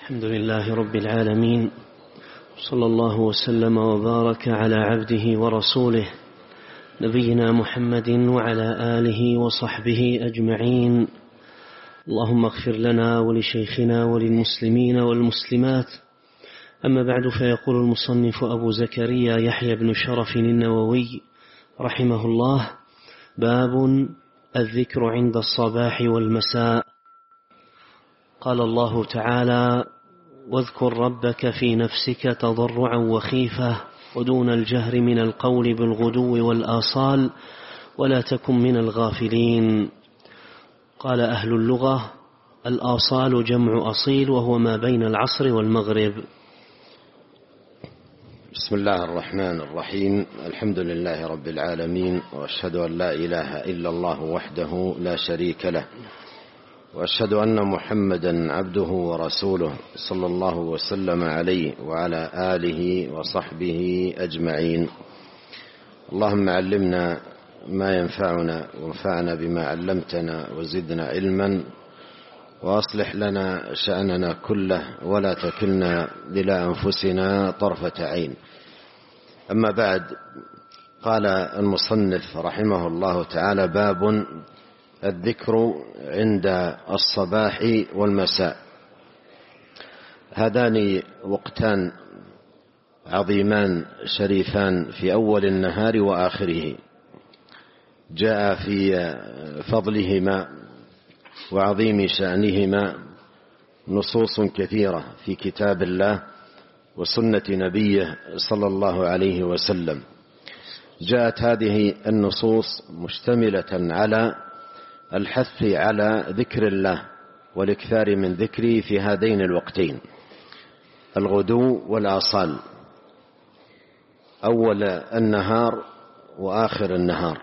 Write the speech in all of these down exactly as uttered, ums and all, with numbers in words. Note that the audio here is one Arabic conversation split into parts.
الحمد لله رب العالمين، صلى الله وسلم وبارك على عبده ورسوله نبينا محمد وعلى آله وصحبه أجمعين. اللهم اغفر لنا ولشيخنا وللمسلمين والمسلمات. أما بعد، فيقول المصنف أبو زكريا يحيى بن شرف النووي رحمه الله: باب الذكر عند الصباح والمساء. قال الله تعالى: واذكر ربك في نفسك تضرعا وخيفة ودون الجهر من القول بالغدو والآصال ولا تكن من الغافلين. قال أهل اللغة: الآصال جمع أصيل، وهو ما بين العصر والمغرب. بسم الله الرحمن الرحيم. الحمد لله رب العالمين، وأشهد أن لا إله إلا الله وحده لا شريك له، وأشهد أن محمدا عبده ورسوله صلى الله وسلم عليه وعلى آله وصحبه أجمعين. اللهم علمنا ما ينفعنا وانفعنا بما علمتنا وزدنا علما، وأصلح لنا شأننا كله ولا تكلنا إلى أنفسنا طرفة عين. أما بعد، قال المصنف رحمه الله تعالى: باب الذكر عند الصباح والمساء. هذان وقتان عظيمان شريفان في أول النهار وآخره، جاء في فضلهما وعظيم شأنهما نصوص كثيرة في كتاب الله وسنة نبيه صلى الله عليه وسلم. جاءت هذه النصوص مشتملة على الحث على ذكر الله والإكثار من ذكره في هذين الوقتين، الغدو والآصال، أول النهار وآخر النهار.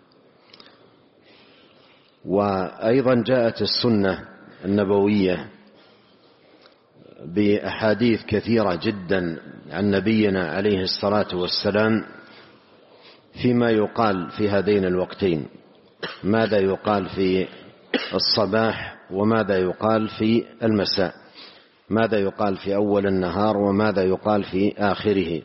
وأيضا جاءت السنة النبوية بأحاديث كثيرة جدا عن نبينا عليه الصلاة والسلام فيما يقال في هذين الوقتين، ماذا يقال في الصباح وماذا يقال في المساء، ماذا يقال في أول النهار وماذا يقال في آخره.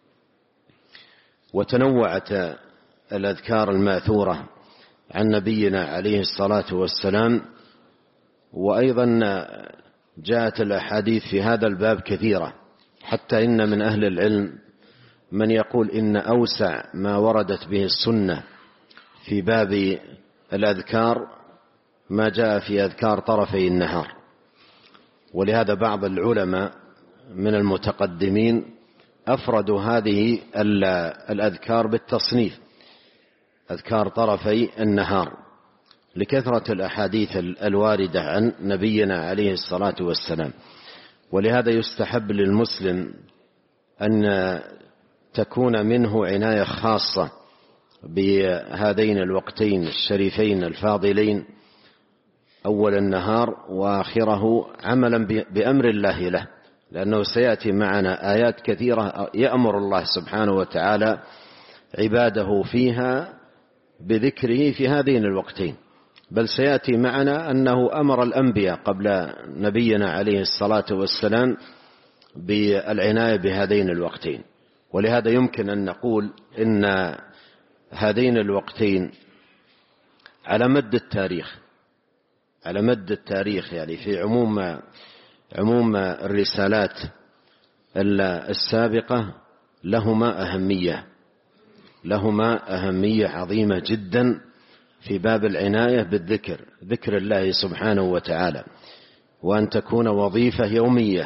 وتنوعت الأذكار الماثورة عن نبينا عليه الصلاة والسلام، وأيضا جاءت الأحاديث في هذا الباب كثيرة، حتى إن من أهل العلم من يقول إن أوسع ما وردت به السنة في باب الأذكار ما جاء في أذكار طرفي النهار. ولهذا بعض العلماء من المتقدمين أفردوا هذه الأذكار بالتصنيف، أذكار طرفي النهار، لكثرة الأحاديث الواردة عن نبينا عليه الصلاة والسلام. ولهذا يستحب للمسلم أن تكون منه عناية خاصة بهذين الوقتين الشريفين الفاضلين، أول النهار وآخره، عملا بأمر الله له، لأنه سيأتي معنا آيات كثيرة يأمر الله سبحانه وتعالى عباده فيها بذكره في هذين الوقتين. بل سيأتي معنا أنه أمر الأنبياء قبل نبينا عليه الصلاة والسلام بالعناية بهذين الوقتين. ولهذا يمكن أن نقول إن هذين الوقتين على مد التاريخ على مد التاريخ يعني في عموم عموم الرسالات السابقة لهما أهمية لهما أهمية عظيمة جدا في باب العناية بالذكر، ذكر الله سبحانه وتعالى، وأن تكون وظيفة يومية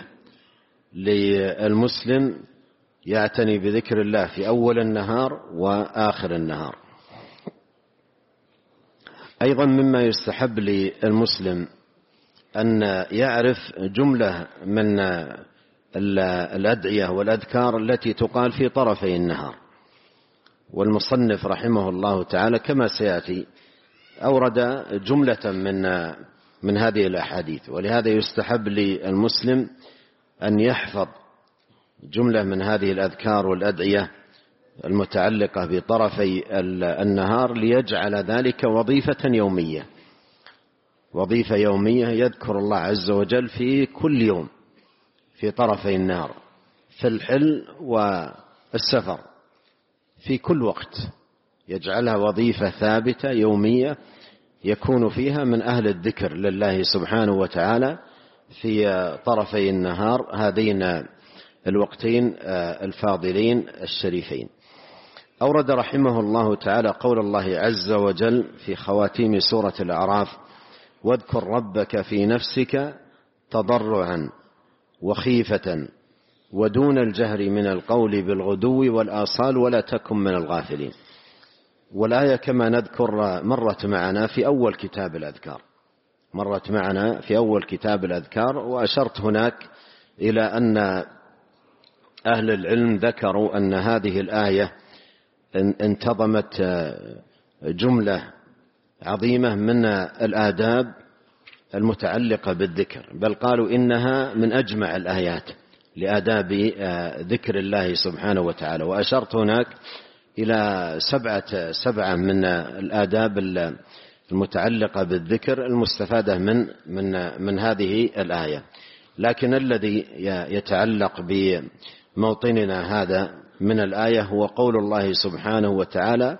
للمسلم يعتني بذكر الله في أول النهار وآخر النهار. أيضا مما يستحب للمسلم أن يعرف جملة من الأدعية والأذكار التي تقال في طرفي النهار. والمصنف رحمه الله تعالى كما سيأتي أورد جملة من من هذه الأحاديث، ولهذا يستحب للمسلم أن يحفظ جملة من هذه الأذكار والأدعية المتعلقة بطرفي النهار، ليجعل ذلك وظيفة يومية وظيفة يومية يذكر الله عز وجل في كل يوم في طرفي النهار، في الحل والسفر، في كل وقت يجعلها وظيفة ثابتة يومية يكون فيها من أهل الذكر لله سبحانه وتعالى في طرفي النهار هذين الوقتين الفاضلين الشريفين. أورد رحمه الله تعالى قول الله عز وجل في خواتيم سورة الأعراف: واذكر ربك في نفسك تضرعا وخيفة ودون الجهر من القول بالغدو والآصال ولا تكن من الغافلين. والآية كما نذكر مرت معنا في أول كتاب الأذكار مرت معنا في أول كتاب الأذكار وأشرت هناك إلى أن أهل العلم ذكروا أن هذه الآية انتظمت جملة عظيمة من الآداب المتعلقة بالذكر، بل قالوا إنها من أجمع الآيات لآداب ذكر الله سبحانه وتعالى. وأشرت هناك إلى سبعة سبعة من الآداب المتعلقة بالذكر المستفادة من من من هذه الآية. لكن الذي يتعلق بموطننا هذا من الآية هو قول الله سبحانه وتعالى: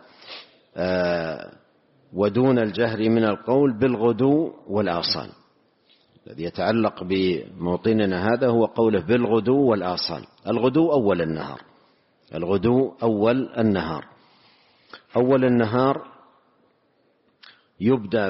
ودون الجهر من القول بالغدو والآصال. الذي يتعلق بموطننا هذا هو قوله بالغدو والآصال. الغدو أول النهار الغدو أول النهار أول النهار يبدأ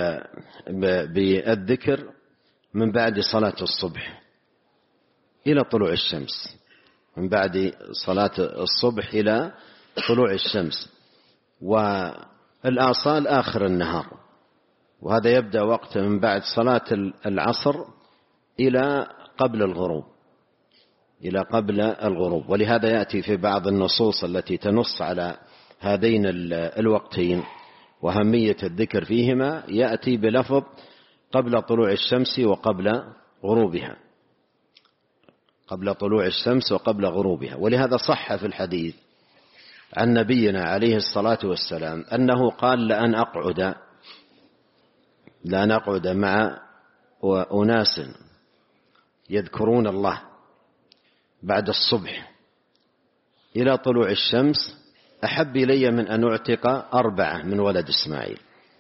بالذكر من بعد صلاة الصبح إلى طلوع الشمس من بعد صلاة الصبح إلى طلوع الشمس. والآصال آخر النهار، وهذا يبدأ وقت من بعد صلاة العصر إلى قبل الغروب إلى قبل الغروب. ولهذا يأتي في بعض النصوص التي تنص على هذين الوقتين وأهمية الذكر فيهما يأتي بلفظ قبل طلوع الشمس وقبل غروبها قبل طلوع الشمس وقبل غروبها. ولهذا صح في الحديث عن نبينا عليه الصلاة والسلام أنه قال: لأن أقعد لأن أقعد مع أناس يذكرون الله بعد الصبح إلى طلوع الشمس أحب إلي من أن أعتق أربعة من ولد إسماعيل.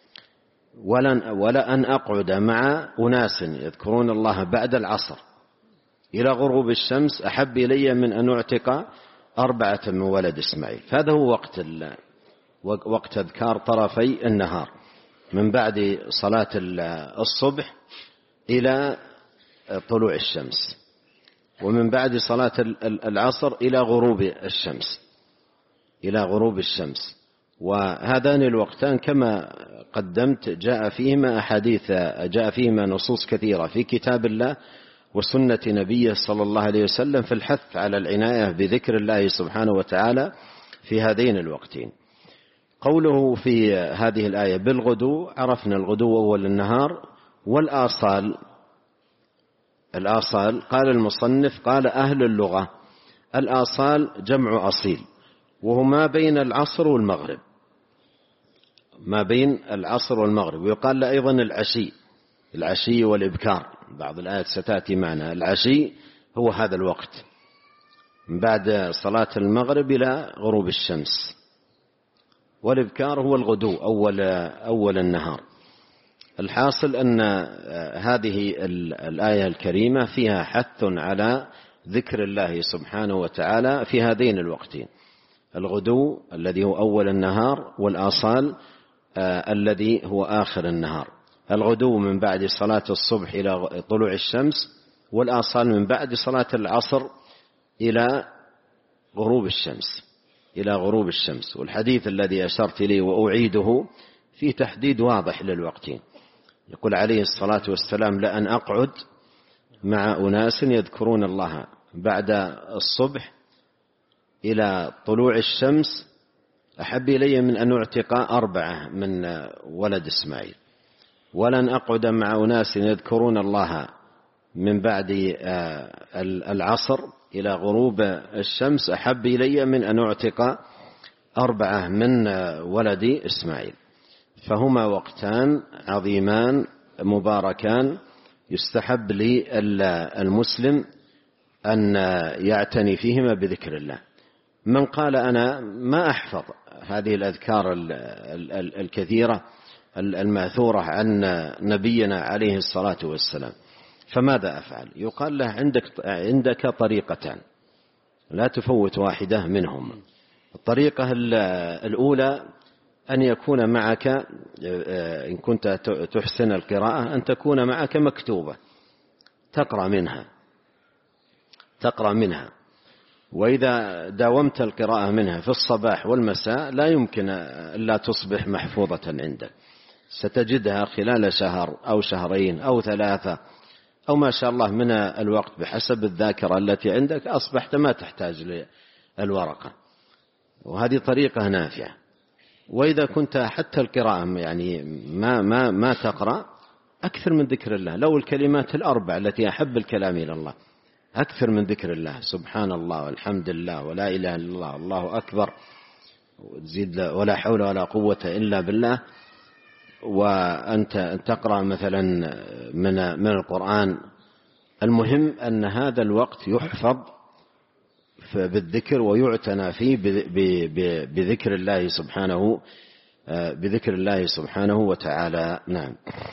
ولأن أقعد مع أناس يذكرون الله بعد العصر إلى غروب الشمس أحب إلي من أن أعتق أربعة من ولد إسماعيل. فهذا هو وقت وقت أذكار طرفي النهار من بعد صلاة الصبح إلى طلوع الشمس، ومن بعد صلاة العصر إلى غروب الشمس إلى غروب الشمس. وهذان الوقتان كما قدمت جاء فيهما أحاديث جاء فيهما نصوص كثيرة في كتاب الله وسنة نبيه صلى الله عليه وسلم في الحث على العناية بذكر الله سبحانه وتعالى في هذين الوقتين. قوله في هذه الآية بالغدو، عرفنا الغدو أول النهار. والآصال الآصال قال المصنف قال أهل اللغة الآصال جمع أصيل، وهو ما بين العصر والمغرب ما بين العصر والمغرب. ويقال له أيضا العشي العشي والإبكار، بعض الآيات ستأتي معنا. العشي هو هذا الوقت من بعد صلاة المغرب إلى غروب الشمس، والإبكار هو الغدو أول, أول النهار. الحاصل أن هذه الآية الكريمة فيها حث على ذكر الله سبحانه وتعالى في هذين الوقتين: الغدو الذي هو أول النهار، والآصال آه الذي هو آخر النهار. الغدو من بعد صلاة الصبح إلى طلوع الشمس، والآصال من بعد صلاة العصر إلى غروب الشمس إلى غروب الشمس. والحديث الذي أشرت إليه وأعيده في تحديد واضح للوقتين. يقول عليه الصلاة والسلام: لأن أقعد مع أناس يذكرون الله بعد الصبح إلى طلوع الشمس أحب إلي من أن أعتق أربعة من ولد إسماعيل. ولن أقعد مع أناس يذكرون الله من بعد العصر إلى غروب الشمس أحب إلي من أن أعتق أربعة من ولد إسماعيل. فهما وقتان عظيمان مباركان يستحب للمسلم أن يعتني فيهما بذكر الله. من قال أنا ما أحفظ هذه الأذكار الكثيرة الماثورة عن نبينا عليه الصلاة والسلام فماذا أفعل؟ يقال له عندك, عندك طريقتان لا تفوت واحدة منهم. الطريقة الأولى أن يكون معك إن كنت تحسن القراءة أن تكون معك مكتوبة تقرأ منها تقرأ منها وإذا داومت القراءة منها في الصباح والمساء لا يمكن ألا تصبح محفوظة عندك، ستجدها خلال شهر أو شهرين أو ثلاثة أو ما شاء الله من الوقت بحسب الذاكرة التي عندك أصبحت ما تحتاج للورقة، وهذه طريقة نافعة. وإذا كنت حتى القراءة يعني ما ما ما تقرأ أكثر من ذكر الله، لو الكلمات الأربع التي أحب الكلام إلى الله أكثر من ذكر الله، سبحان الله والحمد لله ولا إله إلا الله الله أكبر، وتزيد ولا حول ولا قوة إلا بالله. وأنت تقرأ مثلا من من القرآن. المهم أن هذا الوقت يحفظ بالذكر ويعتنى فيه بذكر الله سبحانه بذكر الله سبحانه وتعالى. نعم.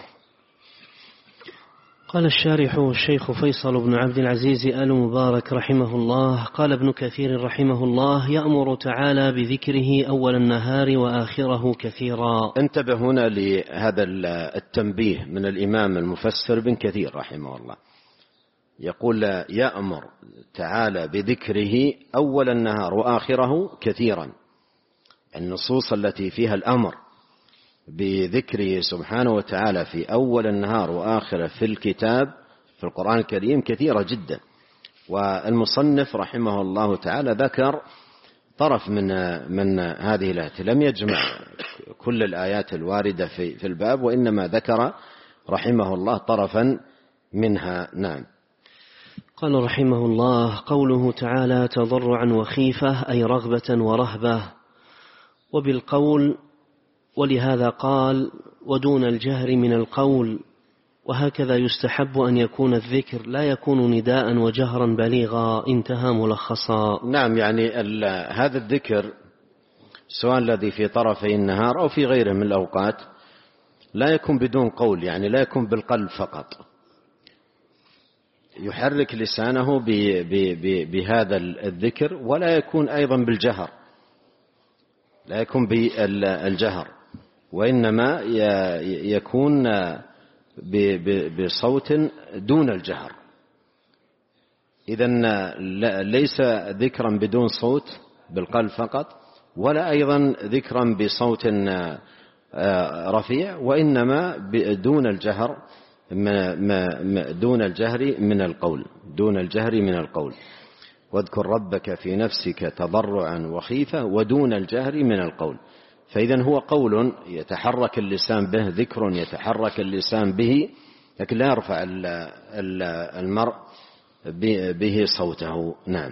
قال الشارح الشيخ فيصل بن عبد العزيز آل مبارك رحمه الله: قال ابن كثير رحمه الله: يأمر تعالى بذكره أول النهار وآخره كثيرا. انتبه هنا لهذا التنبيه من الإمام المفسر بن كثير رحمه الله، يقول يأمر تعالى بذكره أول النهار وآخره كثيرا. النصوص التي فيها الأمر بذكره سبحانه وتعالى في أول النهار وآخره في الكتاب في القرآن الكريم كثيرة جدا، والمصنف رحمه الله تعالى ذكر طرف من من هذه الآيات، لم يجمع كل الآيات الواردة في في الباب، وإنما ذكر رحمه الله طرفا منها. نعم. قال رحمه الله: قوله تعالى تضرعا وخيفة أي رغبة ورهبة، وبالقول، ولهذا قال ودون الجهر من القول. وهكذا يستحب أن يكون الذكر لا يكون نداء وجهرا بليغا. انتهى ملخصا. نعم، يعني هذا الذكر سواء الذي في طرفي النهار أو في غيره من الأوقات لا يكون بدون قول، يعني لا يكون بالقلب فقط، يحرك لسانه بهذا الذكر، ولا يكون أيضا بالجهر، لا يكون بالجهر، وإنما يكون بصوت دون الجهر. إذن ليس ذكرا بدون صوت بالقلب فقط، ولا أيضا ذكرا بصوت رفيع، وإنما دون الجهر دون الجهر من القول دون الجهر من القول واذكر ربك في نفسك تضرعا وخيفة ودون الجهر من القول. فإذا هو قول يتحرك اللسان به، ذكر يتحرك اللسان به، لكن لا يرفع المرء به صوته. نعم.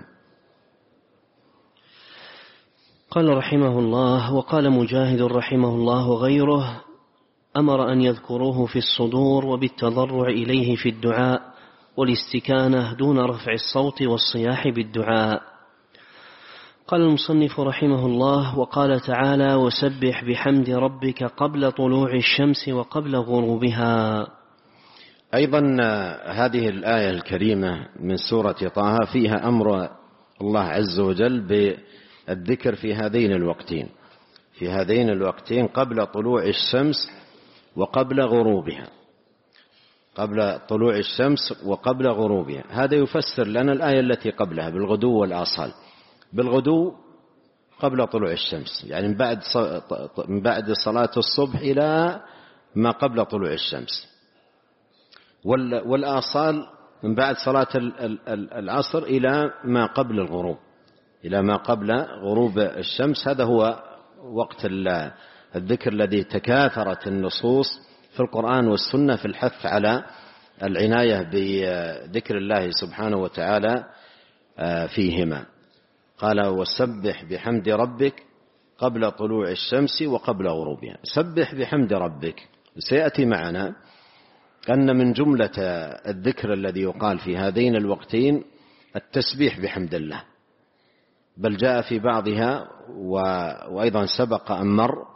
قال رحمه الله: وقال مجاهد رحمه الله وغيره: أمر أن يذكروه في الصدور وبالتضرع إليه في الدعاء والاستكانة دون رفع الصوت والصياح بالدعاء. قال المصنف رحمه الله: وقال تعالى وسبح بحمد ربك قبل طلوع الشمس وقبل غروبها. أيضا هذه الآية الكريمة من سورة طه فيها أمر الله عز وجل بالذكر في هذين الوقتين في هذين الوقتين قبل طلوع الشمس وقبل غروبها قبل طلوع الشمس وقبل غروبها. هذا يفسر لنا الآية التي قبلها بالغدو والآصال. بالغدو قبل طلوع الشمس، يعني من بعد من بعد صلاة الصبح إلى ما قبل طلوع الشمس، والآصال من بعد صلاة العصر إلى ما قبل الغروب إلى ما قبل غروب الشمس. هذا هو وقت الذكر الذي تكاثرت النصوص في القرآن والسنة في الحث على العناية بذكر الله سبحانه وتعالى فيهما. قال وسبح بحمد ربك قبل طلوع الشمس وقبل غروبها. سبح بحمد ربك، سيأتي معنا أن من جملة الذكر الذي يقال في هذين الوقتين التسبيح بحمد الله، بل جاء في بعضها وأيضا سبق أن مر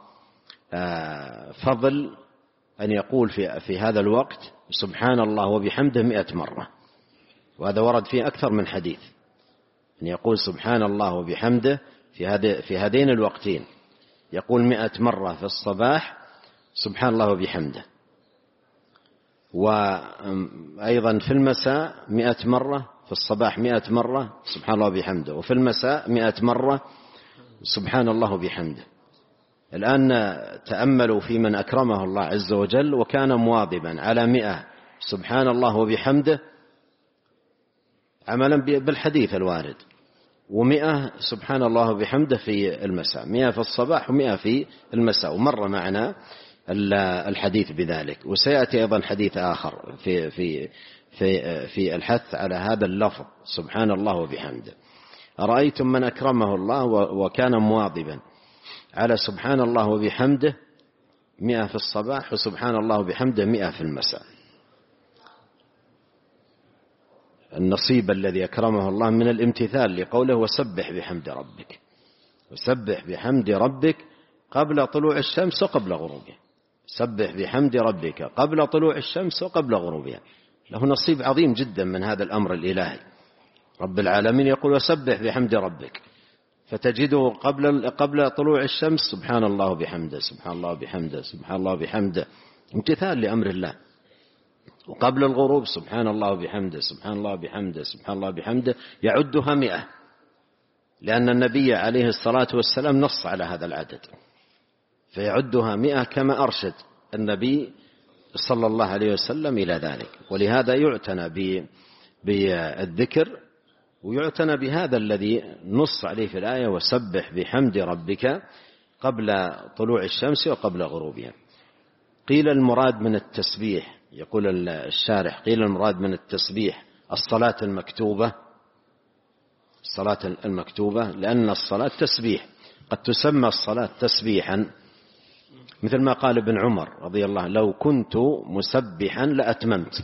فضل أن يقول في, في هذا الوقت سبحان الله وبحمده مئة مرة، وهذا ورد فيه أكثر من حديث أن يقول سبحان الله وبحمده في, في هذين الوقتين، يقول مئة مرة في الصباح سبحان الله وبحمده، وأيضا في المساء مئة مرة، في الصباح مئة مرة سبحان الله وبحمده، وفي المساء مئة مرة سبحان الله وبحمده. الآن تأملوا في من أكرمه الله عز وجل وكان مواظبا على مئة سبحان الله وبحمده عملا بالحديث الوارد، ومئة سبحان الله وبحمده في المساء، مئة في الصباح ومئة في المساء، ومر معنا الحديث بذلك. وسيأتي أيضا حديث آخر في, في, في, في الحث على هذا اللفظ سبحان الله وبحمده. أرأيتم من أكرمه الله وكان مواظبا على سبحان الله وبحمده مئة في الصباح وسبحان الله وبحمده مئة في المساء، النصيب الذي أكرمه الله من الامتثال لقوله وسبح بحمد ربك، وسبح بحمد ربك قبل طلوع الشمس وقبل غروبها، سبح بحمد ربك قبل طلوع الشمس وقبل غروبها. له نصيب عظيم جدا من هذا الأمر الإلهي. رب العالمين يقول وسبح بحمد ربك، فتجده قبل قبل طلوع الشمس سبحان الله بحمده سبحان الله بحمده سبحان الله بحمده، امتثال لأمر الله. وقبل الغروب سبحان الله بحمده سبحان الله بحمده سبحان الله بحمده، يعدها مئة، لأن النبي عليه الصلاة والسلام نص على هذا العدد، فيعدها مئة كما أرشد النبي صلى الله عليه وسلم إلى ذلك. ولهذا يعتنى بالذكر ويعتنى بهذا الذي نص عليه في الآية وسبح بحمد ربك قبل طلوع الشمس وقبل غروبها. قيل المراد من التسبيح، يقول الشارح قيل المراد من التسبيح الصلاة المكتوبة، الصلاة المكتوبة، لأن الصلاة تسبيح، قد تسمى الصلاة تسبيحا، مثل ما قال ابن عمر رضي الله عنه لو كنت مسبحا لأتممت،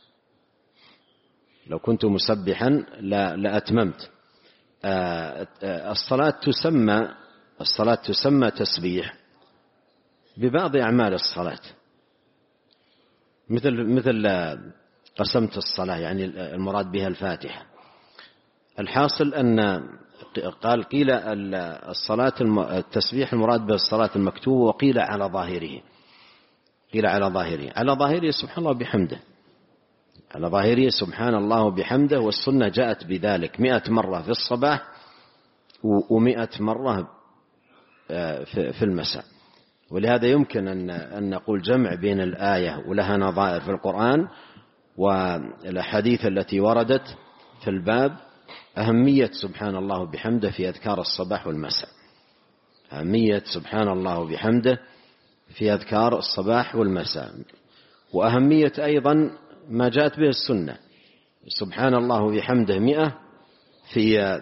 لو كنت مسبحا لأتممت. الصلاة تسمى الصلاة تسمى تسبيح ببعض أعمال الصلاة، مثل مثل قسمت الصلاة، يعني المراد بها الفاتحة. الحاصل أن قال قيل الصلاة التسبيح المراد به الصلاة المكتوبة، وقيل على ظاهره، قيل على ظاهره على ظاهره سبحان الله بحمده، على ظاهره سبحان الله بحمده. والسنة جاءت بذلك مئة مرة في الصباح ومئة مرة في المساء. ولهذا يمكن أن نقول جمع بين الآية ولها نظائر في القرآن والأحاديث التي وردت في الباب، أهمية سبحان الله بحمده في أذكار الصباح والمساء، أهمية سبحان الله بحمده في أذكار الصباح والمساء، وأهمية أيضا ما جاءت به السنة سبحان الله بحمده مئة في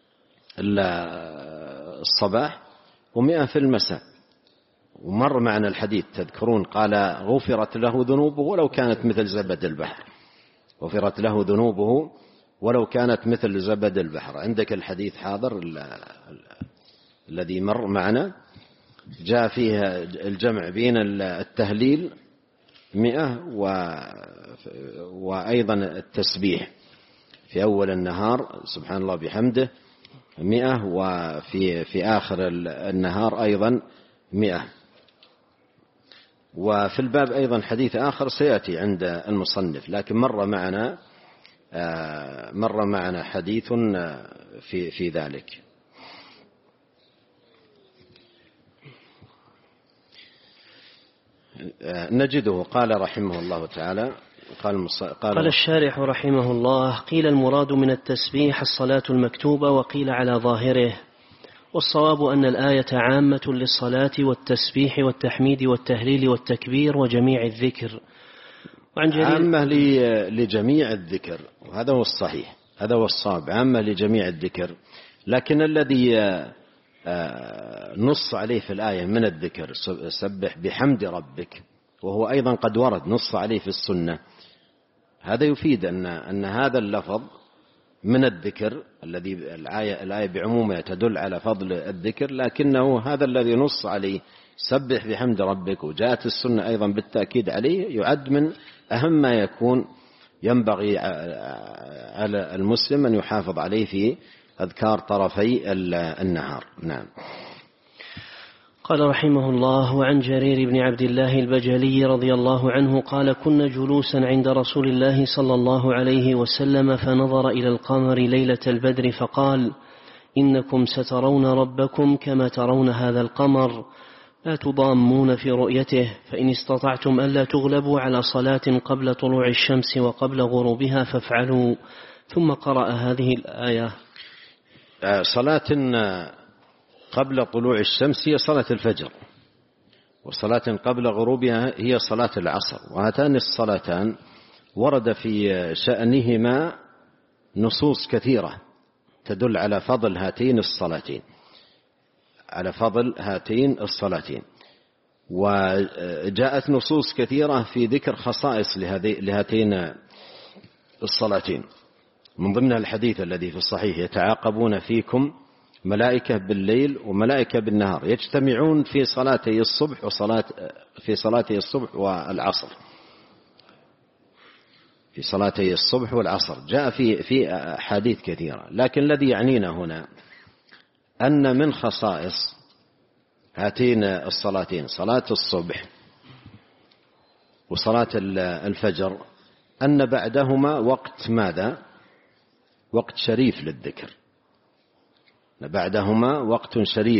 الصباح ومئة في المساء. ومر معنا الحديث تذكرون قال غفرت له ذنوبه ولو كانت مثل زبد البحر، غفرت له ذنوبه ولو كانت مثل زبد البحر. عندك الحديث حاضر الذي مر معنا، جاء فيه الجمع بين التهليل مئة وأيضا التسبيح في أول النهار سبحان الله بحمده مئة، وفي في آخر النهار أيضا مئة. وفي الباب أيضا حديث آخر سيأتي عند المصنف، لكن مر معنا مر معنا حديث في في ذلك. نجده قال رحمه الله تعالى قال, قال, قال الشارح رحمه الله قيل المراد من التسبيح الصلاة المكتوبة، وقيل على ظاهره، والصواب أن الآية عامة للصلاة والتسبيح والتحميد والتهليل والتكبير وجميع الذكر. عامة لجميع الذكر، وهذا هو الصحيح، هذا هو الصواب، عامة لجميع الذكر. لكن الذي نص عليه في الآية من الذكر سبح بحمد ربك، وهو أيضا قد ورد نص عليه في السنة، هذا يفيد أن, أن هذا اللفظ من الذكر الذي الآية, الآية بعمومها تدل على فضل الذكر، لكنه هذا الذي نص عليه سبح بحمد ربك، وجاءت السنة أيضا بالتأكيد عليه، يعد من أهم ما يكون ينبغي على المسلم أن يحافظ عليه في أذكار طرفي النهار. نعم. قال رحمه الله: وعن جرير بن عبد الله البجلي رضي الله عنه قال: كنا جلوسا عند رسول الله صلى الله عليه وسلم فنظر إلى القمر ليلة البدر فقال: إنكم سترون ربكم كما ترون هذا القمر، لا تضامون في رؤيته، فإن استطعتم ألا تغلبوا على صلاة قبل طلوع الشمس وقبل غروبها فافعلوا. ثم قرأ هذه الآية. صلاة قبل طلوع الشمس هي صلاة الفجر، وصلاة قبل غروبها هي صلاة العصر، وهاتان الصلاتان ورد في شأنهما نصوص كثيرة تدل على فضل هاتين الصلاتين على فضل هاتين الصلاتين وجاءت نصوص كثيرة في ذكر خصائص لهاتين الصلاتين، من ضمنها الحديث الذي في الصحيح: يتعاقبون فيكم ملائكة بالليل وملائكة بالنهار يجتمعون في صلاتي الصبح وصلاة في صلاتي الصبح والعصر في صلاتي الصبح والعصر جاء في في أحاديث كثيرة، لكن الذي يعنينا هنا أن من خصائص هاتين الصلاتين صلاة الصبح وصلاة الفجر أن بعدهما وقت ماذا؟ وقت شريف للذكر، بعدهما وقت شريف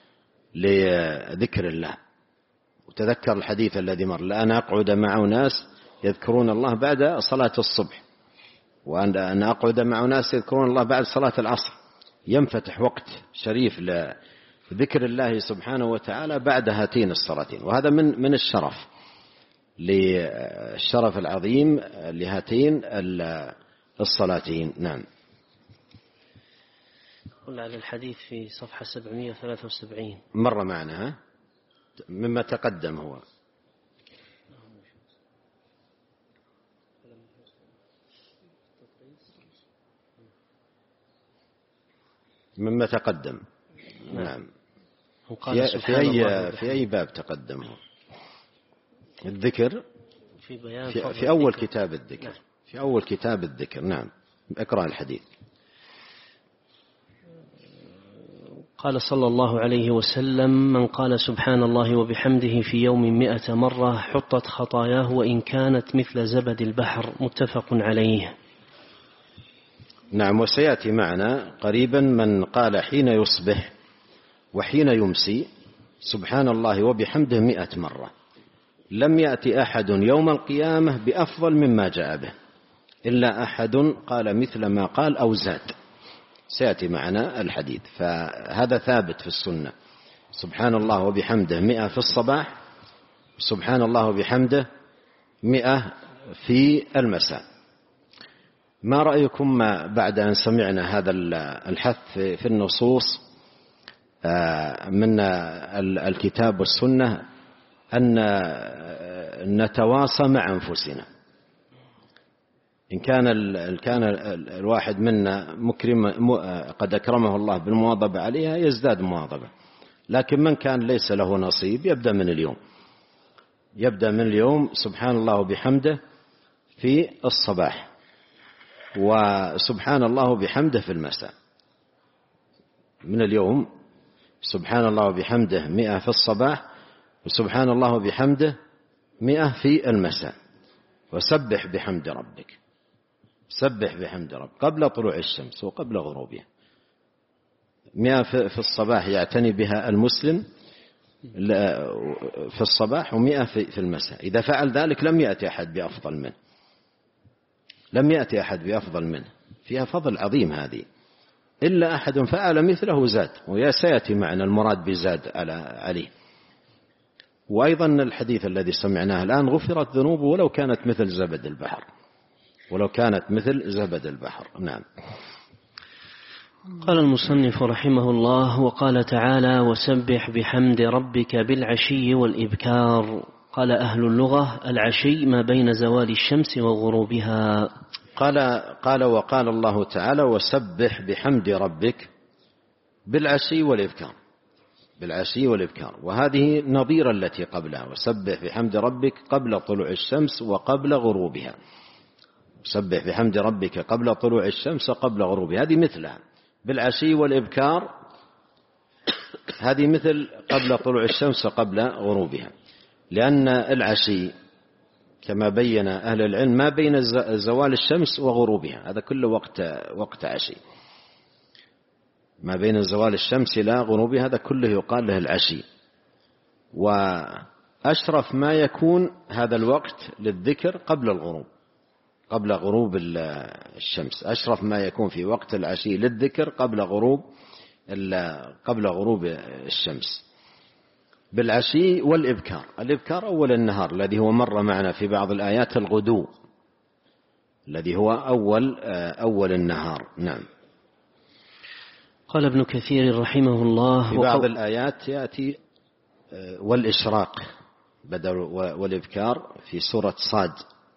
لذكر الله. وتذكر الحديث الذي مر: لأن أقعد مع ناس يذكرون الله بعد صلاة الصبح، وأن أقعد مع ناس يذكرون الله بعد صلاة العصر. ينفتح وقت شريف لذكر الله سبحانه وتعالى بعد هاتين الصلاتين، وهذا من من الشرف للشرف العظيم لهاتين الصلاتين. نعم. قل على الحديث في صفحة سبعمائة وثلاثة وسبعين مر معنا مما تقدم، هو مما تقدم. نعم. في, في أي في أي باب تقدم؟ الذكر في بيان في, في أول كتاب الذكر. نعم. في أول كتاب الذكر. نعم. اقرأ الحديث. قال صلى الله عليه وسلم: من قال سبحان الله وبحمده في يوم مئة مرة حطت خطاياه وإن كانت مثل زبد البحر. متفق عليه. نعم. وسيأتي معنا قريبا من قال حين يصبح وحين يمسي سبحان الله وبحمده مئة مرة لم يأتي أحد يوم القيامة بأفضل مما جاء به إلا أحد قال مثل ما قال أو زاد. سيأتي معنا الحديث. فهذا ثابت في السنة: سبحان الله وبحمده مئة في الصباح، سبحان الله وبحمده مئة في المساء. ما رأيكم بعد أن سمعنا هذا الحث في النصوص من الكتاب والسنة أن نتواصى مع أنفسنا؟ إن كان كان الواحد منا مكرم قد أكرمه الله بالمواظبة عليها يزداد مواظبة، لكن من كان ليس له نصيب يبدأ من اليوم يبدأ من اليوم سبحان الله وبحمده في الصباح، وسبحان الله وبحمده في المساء. من اليوم سبحان الله وبحمده مئة في الصباح، وسبحان الله وبحمده مئة في المساء. وسبح بحمد ربك، سبح بحمد ربك قبل طلوع الشمس وقبل غروبها. مئة في الصباح يعتني بها المسلم في الصباح، ومئة في المساء. إذا فعل ذلك لم يأتي أحد بأفضل منه لم يأتي أحد بأفضل منه فيها فضل عظيم هذه. إلا أحد فعل مثله زاد، وسيأتي معنا المراد بزاد عليه. وأيضا الحديث الذي سمعناه الآن: غفرت ذنوبه ولو كانت مثل زبد البحر ولو كانت مثل زبد البحر. نعم. قال المصنف رحمه الله: وقال تعالى: وسبح بحمد ربك بالعشي والإبكار. قال أهل اللغة: العشي ما بين زوال الشمس وغروبها. قال قال وقال الله تعالى وسبح بحمد ربك بالعشي والإبكار، بالعشي والإبكار، وهذه نظير التي قبلها، وسبح بحمد ربك قبل طلوع الشمس وقبل غروبها، سبح بحمد ربك قبل طلوع الشمس وقبل غروبها، هذه مثلها. بالعشي والإبكار هذه مثل قبل طلوع الشمس وقبل غروبها، لأن العشي كما بين أهل العلم ما بين زوال الشمس وغروبها، هذا كله وقت وقت عشي، ما بين زوال الشمس إلى غروبها هذا كله يقال له العشي. وأشرف ما يكون هذا الوقت للذكر قبل الغروب، قبل غروب الشمس، أشرف ما يكون في وقت العشي للذكر قبل غروب قبل غروب الشمس. بالعشي والإبكار، الإبكار أول النهار الذي هو مر معنا في بعض الآيات الغدو الذي هو أول أول النهار. نعم. قال ابن كثير رحمه الله في بعض الآيات يأتي والإشراق بدل والإبكار في سورة صاد.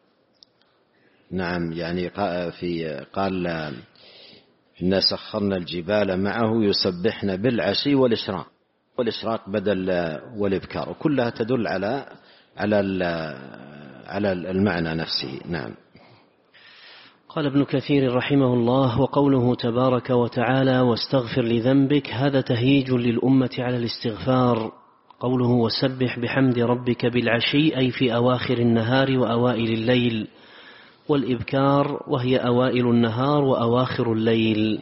نعم، يعني في قال إنا سخرنا الجبال معه يسبحن بالعشي والإشراق، والإشراق بدل والإبكار، وكلها تدل على على على المعنى نفسه. نعم. قال ابن كثير رحمه الله وقوله تبارك وتعالى واستغفر لذنبك، هذا تهييج للأمة على الاستغفار. قوله وسبح بحمد ربك بالعشي أي في أواخر النهار وأوائل الليل، والإبكار وهي أوائل النهار وأواخر الليل.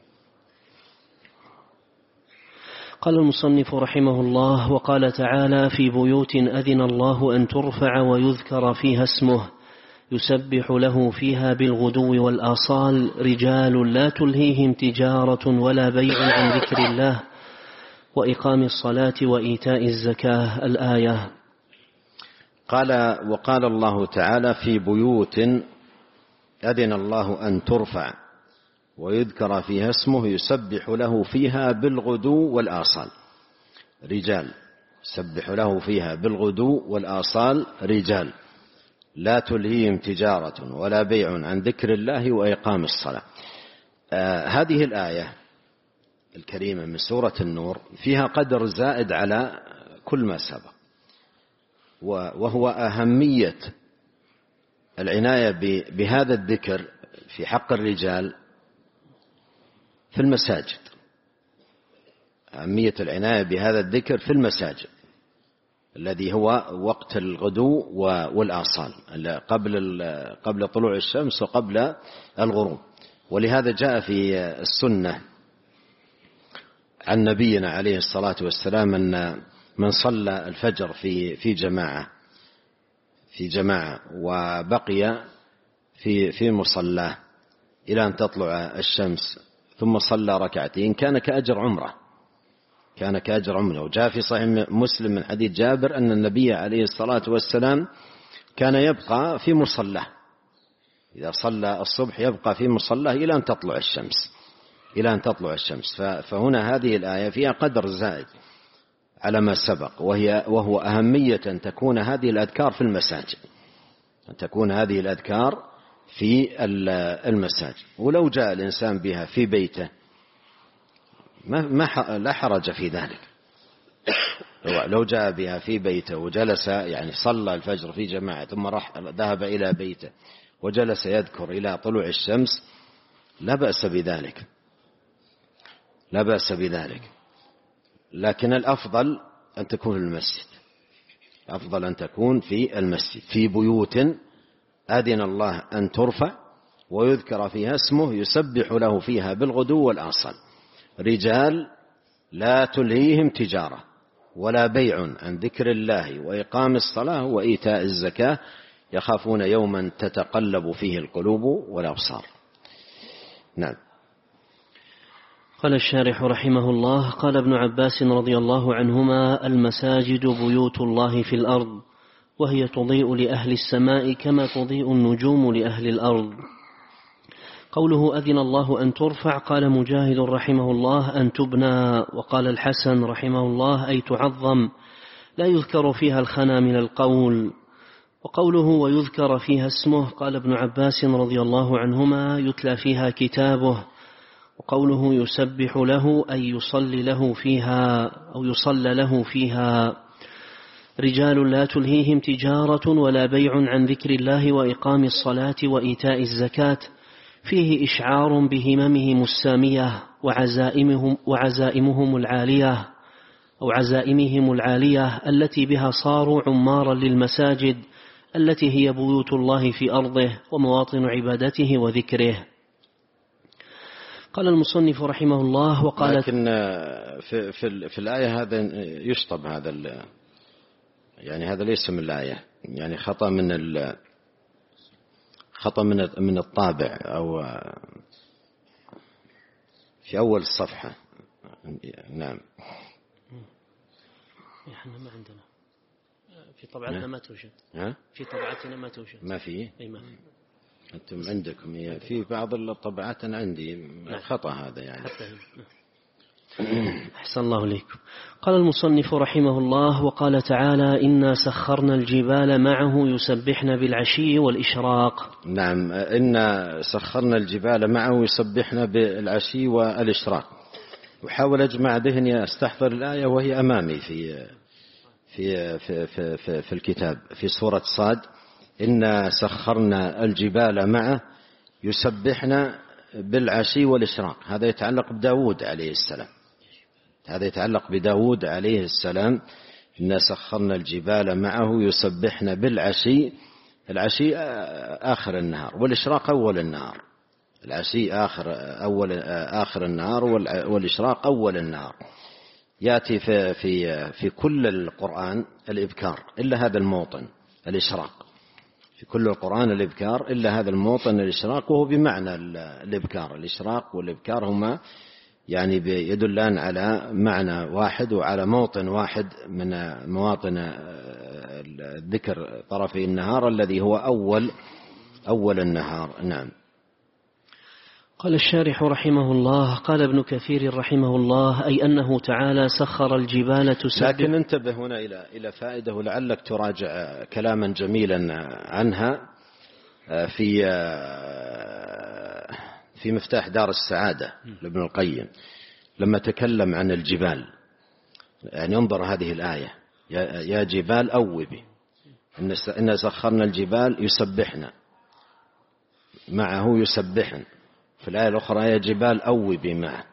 قال المصنف رحمه الله وقال تعالى في بيوت أذن الله أن ترفع ويذكر فيها اسمه يسبح له فيها بالغدو والآصال رجال لا تلهيهم تجارة ولا بيع عن ذكر الله وإقام الصلاة وإيتاء الزكاة، الآية. قال وقال الله تعالى في بيوت أذن الله أن ترفع ويذكر فيها اسمه يسبح له فيها بالغدو والآصال رجال، يسبح له فيها بالغدو والآصال رجال لا تلهيهم تجارة ولا بيع عن ذكر الله وإقام الصلاة. آه هذه الآية الكريمة من سورة النور فيها قدر زائد على كل ما سبق، وهو أهمية العناية بهذا الذكر في حق الرجال في المساجد، أهمية العناية بهذا الذكر في المساجد الذي هو وقت الغدو والآصال قبل قبل طلوع الشمس وقبل الغروب. ولهذا جاء في السنة عن نبينا عليه الصلاة والسلام أن من صلى الفجر في في جماعة في جماعة وبقي في في مصلاه إلى أن تطلع الشمس ثم صلى ركعتين كان كأجر عمره، كان كأجر عمره. وجاء في صحيح مسلم من حديث جابر أن النبي عليه الصلاة والسلام كان يبقى في مصلاه، إذا صلى الصبح يبقى في مصلاه إلى أن تطلع الشمس إلى أن تطلع الشمس. فهنا هذه الآية فيها قدر زائد على ما سبق، وهي وهو أهمية أن تكون هذه الأذكار في المساجد، أن تكون هذه الأذكار في المساجد. ولو جاء الإنسان بها في بيته ما ما لا حرج في ذلك، لو جاء بها في بيته وجلس يعني صلى الفجر في جماعة ثم راح ذهب إلى بيته وجلس يذكر إلى طلوع الشمس لا بأس بذلك، لا بأس بذلك. لكن الأفضل أن تكون في المسجد، أفضل أن تكون في المسجد في بيوت أذن الله أن ترفع ويذكر فيها اسمه يسبح له فيها بالغدو والآصال رجال لا تلهيهم تجارة ولا بيع عن ذكر الله وإقام الصلاة وإيتاء الزكاة يخافون يوما تتقلب فيه القلوب والأبصار. نعم. قال الشارح رحمه الله قال ابن عباس رضي الله عنهما المساجد بيوت الله في الأرض، وهي تضيء لأهل السماء كما تضيء النجوم لأهل الأرض. قوله أذن الله أن ترفع قال مجاهد رحمه الله أن تبنى، وقال الحسن رحمه الله أي تعظم لا يذكر فيها الخنا من القول. وقوله ويذكر فيها اسمه، قال ابن عباس رضي الله عنهما يتلى فيها كتابه. وقوله يسبح له أي يصلي له فيها أو يصلى له فيها. رجال لا تلهيهم تجارة ولا بيع عن ذكر الله وإقام الصلاة وإيتاء الزكاة، فيه إشعار بهممهم السامية وعزائمهم, وعزائمهم العالية أو عزائمهم العالية التي بها صاروا عمارا للمساجد التي هي بيوت الله في أرضه ومواطن عبادته وذكره. قال المصنف رحمه الله وقال لكن في, في, في الآية هذا يشطب هذا يعني هذا ليس من الآية، يعني خطأ من ال خطأ من من الطابع أو في أول الصفحة. نعم. احنا ما عندنا في طبعتنا ما توجد. ها؟ في طبعتنا ما توجد. ما في؟ أي ما في. أنتم عندكم في بعض الطبعات أنا عندي خطأ هذا يعني. أحسن الله إليكم. قال المصنف رحمه الله وقال تعالى إنا سخرنا الجبال معه يسبحن بالعشي والإشراق. نعم، إنا سخرنا الجبال معه يسبحن بالعشي والإشراق. وحاول أجمع ذهني أستحضر الآية وهي أمامي في في في في, في, في الكتاب في سورة صاد. إنا سخرنا الجبال معه يسبحن بالعشي والإشراق. هذا يتعلق بداود عليه السلام. هذا يتعلق بداود عليه السلام. إنا سخرنا الجبال معه يسبحن بالعشي. العشي آخر النهار والإشراق أول النهار. العشي آخر أول آخر النهار والإشراق أول النهار. يأتي في في في كل القرآن الإبكار إلا هذا الموطن الإشراق. في كل القرآن الإبكار إلا هذا الموطن الإشراق، وهو بمعنى الإبكار. الإشراق والإبكار هما يعني يدلان على معنى واحد وعلى موطن واحد من مواطن الذكر طرفي النهار الذي هو أول أول النهار. نعم. قال الشارح رحمه الله قال ابن كثير رحمه الله أي أنه تعالى سخر الجبال تسبح. لكن انتبه هنا إلى إلى فائدة ولعلك تراجع كلاما جميلا عنها في في مفتاح دار السعادة لابن القيم لما تكلم عن الجبال. يعني انظر هذه الآية يا جبال أوبي إن سخرنا الجبال يسبحنا معه يسبحن. في الآية الأخرى يا جبال أوبي معه.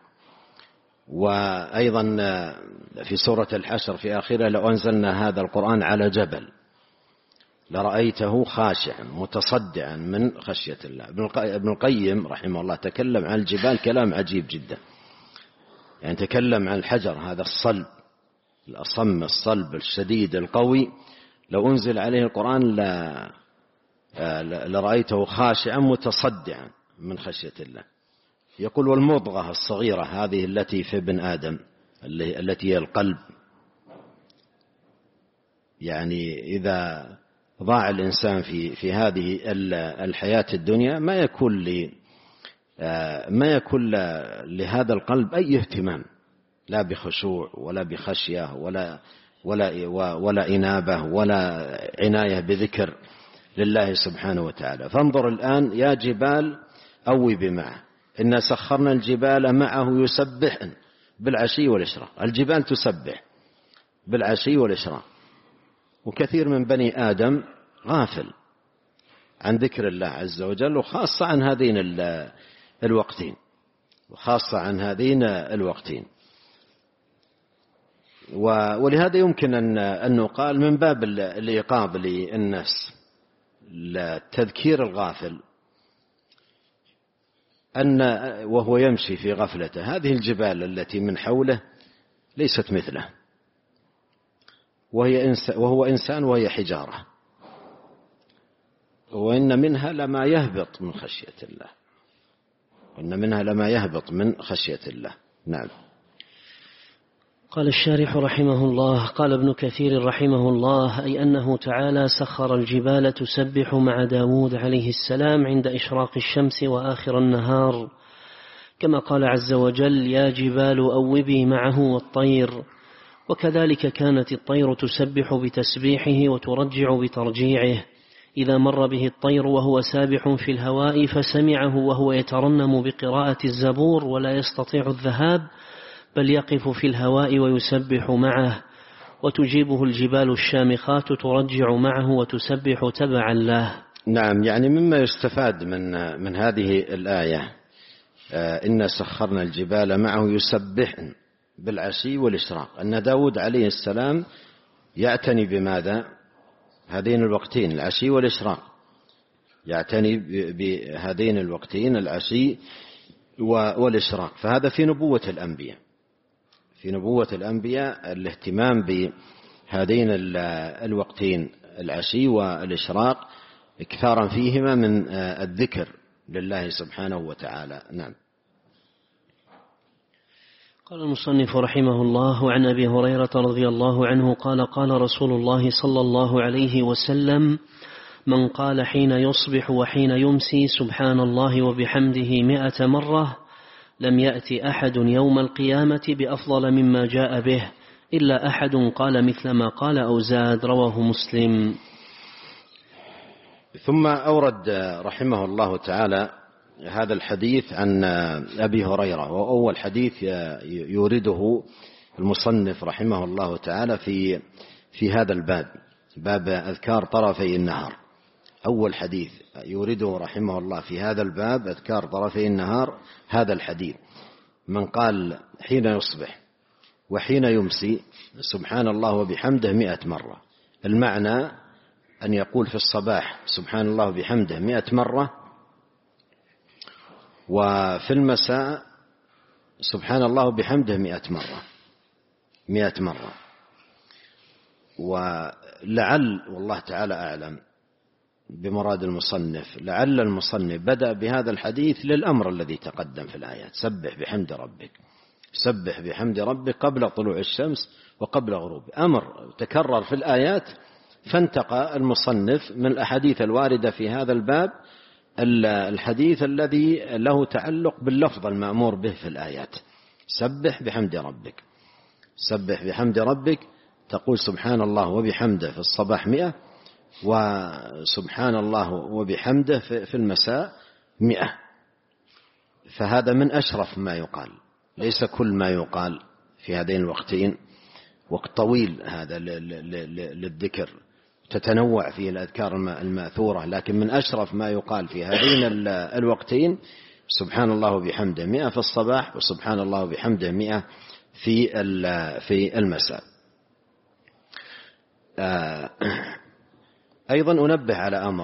وأيضا في سورة الحشر في آخرها لو أنزلنا هذا القرآن على جبل لرأيته خاشعا متصدعا من خشية الله. ابن القيم رحمه الله تكلم عن الجبال كلام عجيب جدا. يعني تكلم عن الحجر هذا الصلب الأصم الصلب الشديد القوي لو أنزل عليه القرآن لرأيته خاشعا متصدعا من خشية الله. يقول والمضغة الصغيرة هذه التي في ابن آدم التي هي القلب، يعني إذا ضاع الإنسان في في هذه الحياة الدنيا ما يكون ل ما يكون لهذا القلب أي اهتمام، لا بخشوع ولا بخشية ولا ولا ولا إنابة ولا عناية بذكر لله سبحانه وتعالى. فانظر الآن يا جبال أوبي معه إنا سخرنا الجبال معه يسبحن بالعشي والإشراق. الجبال تسبح بالعشي والإشراق. وكثير من بني آدم غافل عن ذكر الله عز وجل وخاصة عن هذين الوقتين وخاصة عن هذين الوقتين. ولهذا يمكن أن نقال من باب الإيقاظ للناس لتذكير الغافل أن وهو يمشي في غفلته هذه الجبال التي من حوله ليست مثله، وهي إنسان وهو إنسان وهي حجارة، وإن منها لما يهبط من خشية الله وإن منها لما يهبط من خشية الله. نعم. قال الشارح رحمه الله قال ابن كثير رحمه الله أي أنه تعالى سخر الجبال تسبح مع داود عليه السلام عند إشراق الشمس وآخر النهار، كما قال عز وجل يا جبال أوبي معه والطير. وكذلك كانت الطير تسبح بتسبيحه وترجع بترجيعه، إذا مر به الطير وهو سابح في الهواء فسمعه وهو يترنم بقراءة الزبور ولا يستطيع الذهاب بل يقف في الهواء ويسبح معه، وتجيبه الجبال الشامخات ترجع معه وتسبح تبعا له. نعم، يعني مما يستفاد من من هذه الآية إن سخرنا الجبال معه يسبحن بالعشي والإشراق، أن داود عليه السلام يعتني بماذا؟ هذين الوقتين العشي والإشراق، يعتني بهذين الوقتين العشي والإشراق. فهذا في نبوة الأنبياء، في نبوة الأنبياء الاهتمام بهذين الوقتين العشي والإشراق اكثارا فيهما من الذكر لله سبحانه وتعالى. نعم. قال المصنف رحمه الله: عن أبي هريرة رضي الله عنه قال: قال رسول الله صلى الله عليه وسلم: من قال حين يصبح وحين يمسي سبحان الله وبحمده مئة مرة لم يأتي أحد يوم القيامة بأفضل مما جاء به إلا أحد قال مثل ما قال أو زاد. رواه مسلم. ثم أورد رحمه الله تعالى هذا الحديث عن أبي هريرة، وأول حديث يورده المصنف رحمه الله تعالى في في هذا الباب، باب أذكار طرفي النهار. أول حديث يورده رحمه الله في هذا الباب أذكار طرفي النهار هذا الحديث: من قال حين يصبح وحين يمسي سبحان الله وبحمده مئة مرة. المعنى أن يقول في الصباح سبحان الله وبحمده مئة مرة، وفي المساء سبحان الله وبحمده مئة مرة مئة مرة. ولعل والله تعالى أعلم بمراد المصنف، لعل المصنف بدأ بهذا الحديث للأمر الذي تقدم في الآيات: سبح بحمد ربك، سبح بحمد ربك قبل طلوع الشمس وقبل غروب. أمر تكرر في الآيات، فانتقى المصنف من الأحاديث الواردة في هذا الباب الحديث الذي له تعلق باللفظ المأمور به في الآيات: سبح بحمد ربك. سبح بحمد ربك تقول سبحان الله وبحمده في الصباح مئة، وسبحان الله وبحمده في المساء مئة. فهذا من أشرف ما يقال، ليس كل ما يقال في هذين الوقتين، وقت طويل هذا للذكر، تتنوع فيه الأذكار المأثورة، لكن من أشرف ما يقال في هذين الوقتين سبحان الله وبحمده مئة في الصباح، وسبحان الله وبحمده مئة في في المساء. أيضا أنبه على أمر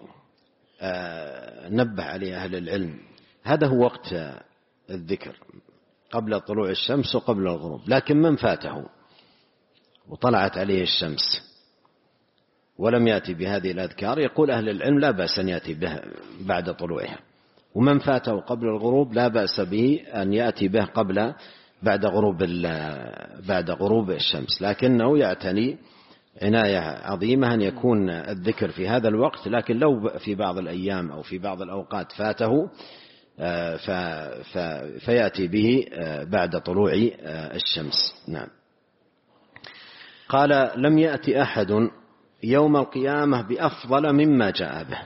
نبه عليه أهل العلم: هذا هو وقت الذكر قبل طلوع الشمس وقبل الغروب، لكن من فاته وطلعت عليه الشمس ولم يأتي بهذه الأذكار، يقول أهل العلم لا بأس أن يأتي به بعد طلوعها، ومن فاته قبل الغروب لا بأس به أن يأتي به قبل بعد غروب بعد غروب الشمس، لكنه يعتني عناية عظيمة أن يكون الذكر في هذا الوقت. لكن لو في بعض الأيام أو في بعض الأوقات فاته فيأتي به بعد طلوع الشمس. نعم. قال: لم يأتي أحد يوم القيامة بأفضل مما جاء به.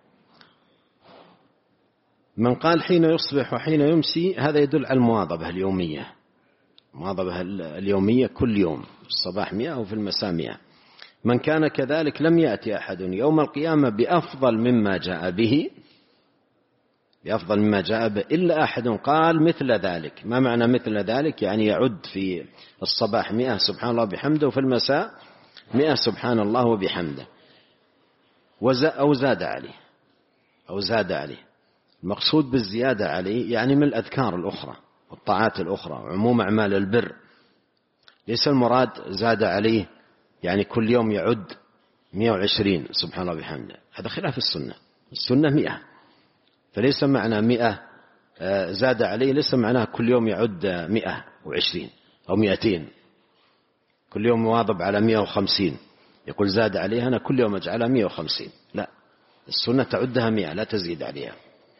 من قال حين يصبح وحين يمسي، هذا يدل على المواظبة اليومية، المواظبة اليومية كل يوم، في الصباح مئة وفي المساء مئة. من كان كذلك لم يأتي أحد يوم القيامة بأفضل مما جاء به بأفضل مما جاء به إلا أحد قال مثل ذلك. ما معنى مثل ذلك؟ يعني يعد في الصباح مئة سبحان الله بحمده، وفي المساء مئة سبحان الله وبحمده، أو زاد عليه أو زاد عليه. المقصود بالزيادة عليه يعني من الأذكار الأخرى والطاعات الأخرى وعموم أعمال البر، ليس المراد زاد عليه يعني كل يوم يعد مئة وعشرين سبحان الله بحمده، هذا خلاف السنة. السنة مئة، فليس معنى مئة زاد عليه ليس معناه كل يوم يعد مئة وعشرين أو مئتين، كل يوم مواظب على مئة وخمسين يقول زاد عليها أنا كل يوم أجعلها مئة وخمسين، لا، السنة تعدها مئة لا تزيد عليها.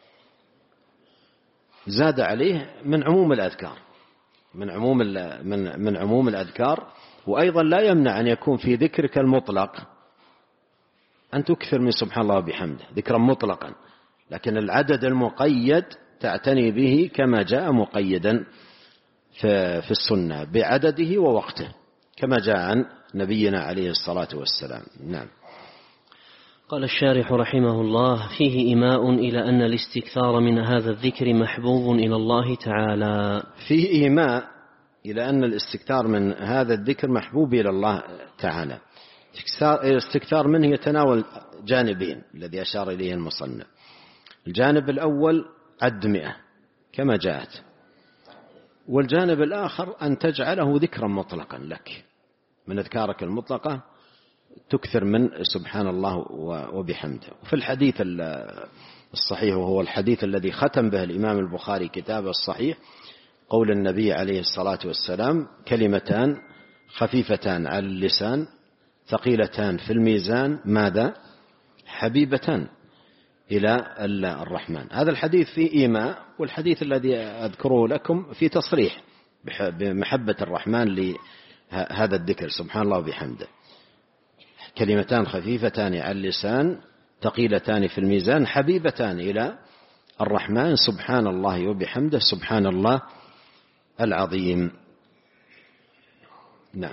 زاد عليه من عموم الأذكار من عموم من من عموم الأذكار. وأيضا لا يمنع أن يكون في ذكرك المطلق أن تكثر من سبحان الله وبحمده ذكرا مطلقا، لكن العدد المقيد تعتني به كما جاء مقيدا في السنة بعدده ووقته كما جاء عن نبينا عليه الصلاة والسلام. نعم. قال الشارح رحمه الله: فيه إيماء إلى أن الاستكثار من هذا الذكر محبوب إلى الله تعالى. فيه إيماء إلى أن الاستكثار من هذا الذكر محبوب إلى الله تعالى. الاستكثار منه يتناول جانبين الذي أشار إليه المصنف. الجانب الأول عد مئة كما جاءت، والجانب الآخر أن تجعله ذكرا مطلقا لك من أذكارك المطلقة، تكثر من سبحان الله وبحمده. وفي الحديث الصحيح وهو الحديث الذي ختم به الإمام البخاري كتابه الصحيح قول النبي عليه الصلاة والسلام: كلمتان خفيفتان على اللسان ثقيلتان في الميزان ماذا؟ حبيبتان إلى الرحمن. هذا الحديث فيه إيماء، والحديث الذي أذكره لكم في تصريح بمحبة الرحمن لهذا الذكر سبحان الله وبحمده. كلمتان خفيفتان على اللسان ثقيلتان في الميزان حبيبتان إلى الرحمن سبحان الله وبحمده سبحان الله العظيم. نعم.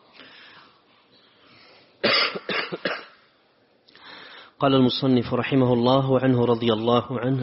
قال المصنف رحمه الله: وعنه رضي الله عنه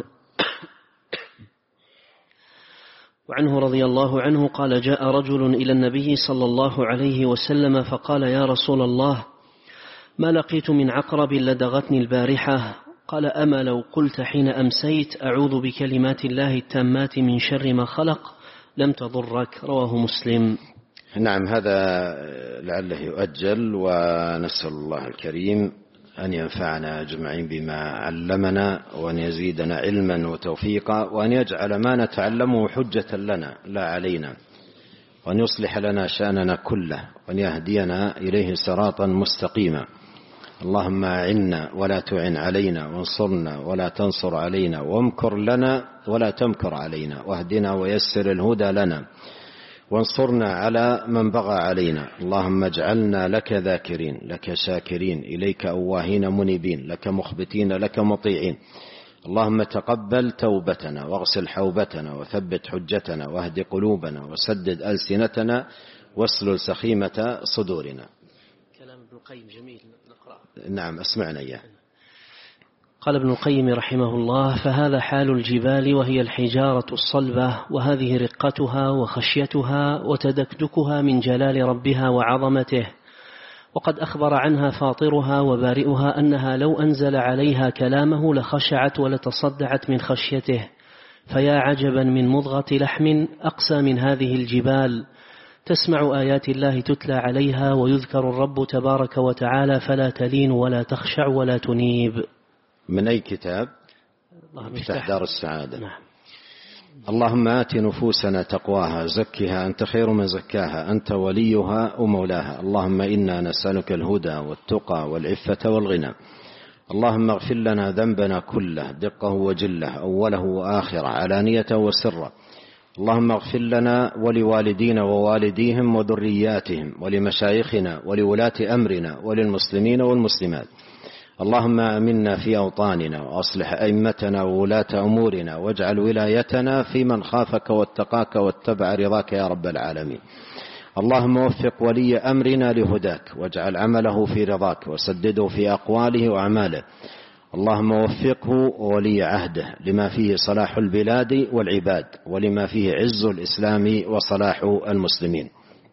وعنه رضي الله عنه قال: جاء رجل إلى النبي صلى الله عليه وسلم فقال: يا رسول الله، ما لقيت من عقرب لدغتني البارحة. قال: أما لو قلت حين أمسيت أعوذ بكلمات الله التامات من شر ما خلق لم تضرك. رواه مسلم. نعم. هذا لعله يؤجل، ونسأل الله الكريم أن ينفعنا أجمعين بما علمنا، وأن يزيدنا علما وتوفيقا، وأن يجعل ما نتعلمه حجة لنا لا علينا، وأن يصلح لنا شأننا كله، وأن يهدينا إليه صراطا مستقيما. اللهم أعنا ولا تعن علينا، وانصرنا ولا تنصر علينا، وامكر لنا ولا تمكر علينا، واهدنا ويسر الهدى لنا، وانصرنا على من بغى علينا. اللهم اجعلنا لك ذاكرين، لك شاكرين، إليك أواهين منيبين، لك مخبتين، لك مطيعين. اللهم تقبل توبتنا، واغسل حوبتنا، وثبت حجتنا، واهد قلوبنا، وسدد ألسنتنا، واسلل سخيمة صدورنا. كلام ابن القيم جميل نقرأ. نعم أسمعنا إياه. قال ابن القيم رحمه الله: فهذا حال الجبال، وهي الحجارة الصلبة، وهذه رقتها وخشيتها وتدكدكها من جلال ربها وعظمته. وقد أخبر عنها فاطرها وبارئها أنها لو أنزل عليها كلامه لخشعت ولتصدعت من خشيته. فيا عجبا من مضغة لحم أقسى من هذه الجبال، تسمع آيات الله تتلى عليها، ويذكر الرب تبارك وتعالى فلا تلين ولا تخشع ولا تنيب. من أي كتاب؟ مفتاح دار السعادة. نعم. اللهم آت نفوسنا تقواها، زكها أنت خير من زكاها، أنت وليها ومولاها. اللهم إنا نسألك الهدى والتقى والعفة والغنى. اللهم اغفر لنا ذنبنا كله دقه وجله، أوله وآخره، علانيته وسره. اللهم اغفر لنا ولوالدينا ووالديهم وذرياتهم، ولمشايخنا ولولاة أمرنا، وللمسلمين والمسلمات. اللهم آمنا في أوطاننا، وأصلح أئمتنا وولاة أمورنا، واجعل ولايتنا في من خافك واتقاك واتبع رضاك يا رب العالمين. اللهم وفق ولي أمرنا لهداك، واجعل عمله في رضاك، وسدده في أقواله وأعماله. اللهم وفقه وولي عهده لما فيه صلاح البلاد والعباد، ولما فيه عز الإسلام وصلاح المسلمين.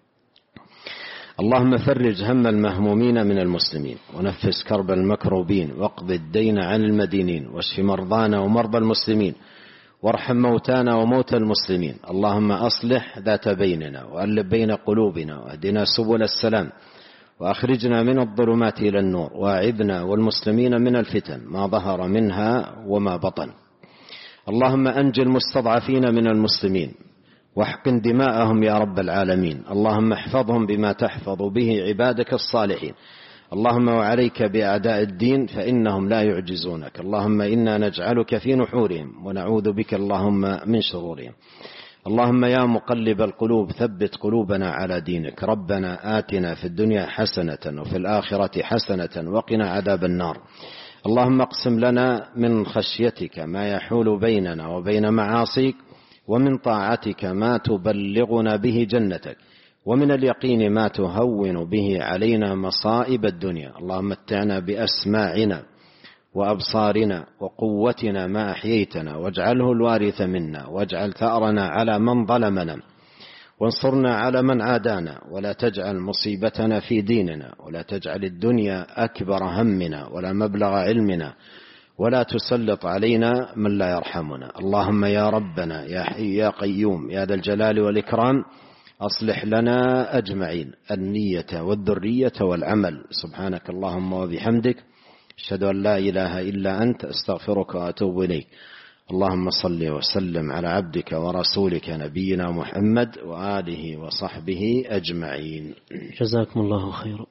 اللهم فرج هم المهمومين من المسلمين، ونفس كرب المكروبين، واقض الدين عن المدينين، واشف مرضانا ومرضى المسلمين، وارحم موتانا وموتى المسلمين. اللهم أصلح ذات بيننا، وألف بين قلوبنا، واهدنا سبل السلام، وأخرجنا من الظلمات إلى النور، وأعذنا والمسلمين من الفتن ما ظهر منها وما بطن. اللهم أنج المستضعفين من المسلمين، واحقن دماءهم يا رب العالمين. اللهم احفظهم بما تحفظ به عبادك الصالحين. اللهم وعليك بأعداء الدين فإنهم لا يعجزونك. اللهم إنا نجعلك في نحورهم، ونعوذ بك اللهم من شرورهم. اللهم يا مقلب القلوب ثبت قلوبنا على دينك. ربنا آتنا في الدنيا حسنة وفي الآخرة حسنة وقنا عذاب النار. اللهم اقسم لنا من خشيتك ما يحول بيننا وبين معاصيك، ومن طاعتك ما تبلغنا به جنتك، ومن اليقين ما تهون به علينا مصائب الدنيا. اللهم متعنا بأسماعنا وأبصارنا وقوتنا ما أحييتنا، واجعله الوارث منا، واجعل ثأرنا على من ظلمنا، وانصرنا على من عادانا، ولا تجعل مصيبتنا في ديننا، ولا تجعل الدنيا أكبر همنا ولا مبلغ علمنا، ولا تسلط علينا من لا يرحمنا. اللهم يا ربنا يا حي يا قيوم يا ذا الجلال والإكرام أصلح لنا أجمعين النية والذرية والعمل. سبحانك اللهم وبحمدك، أشهد أن لا إله إلا أنت، أستغفرك وأتوب إليك. اللهم صل وسلم على عبدك ورسولك نبينا محمد وآله وصحبه أجمعين. جزاكم الله خيرا.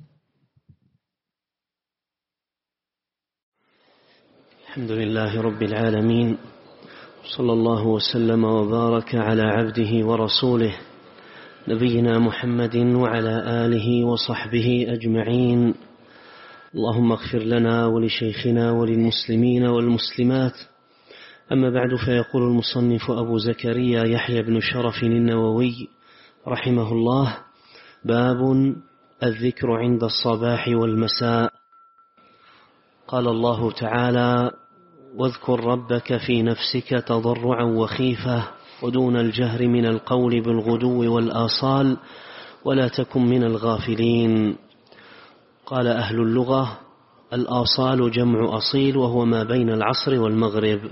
الحمد لله رب العالمين، صلى الله وسلم وبارك على عبده ورسوله نبينا محمد وعلى آله وصحبه أجمعين. اللهم اغفر لنا ولشيخنا وللمسلمين والمسلمات. أما بعد، فيقول المصنف أبو زكريا يحيى بن شرف النووي رحمه الله: باب الذكر عند الصباح والمساء. قال الله تعالى: واذكر ربك في نفسك تضرعا وخيفة ودون الجهر من القول بالغدو والآصال ولا تكن من الغافلين. قال أهل اللغة: الآصال جمع أصيل، وهو ما بين العصر والمغرب.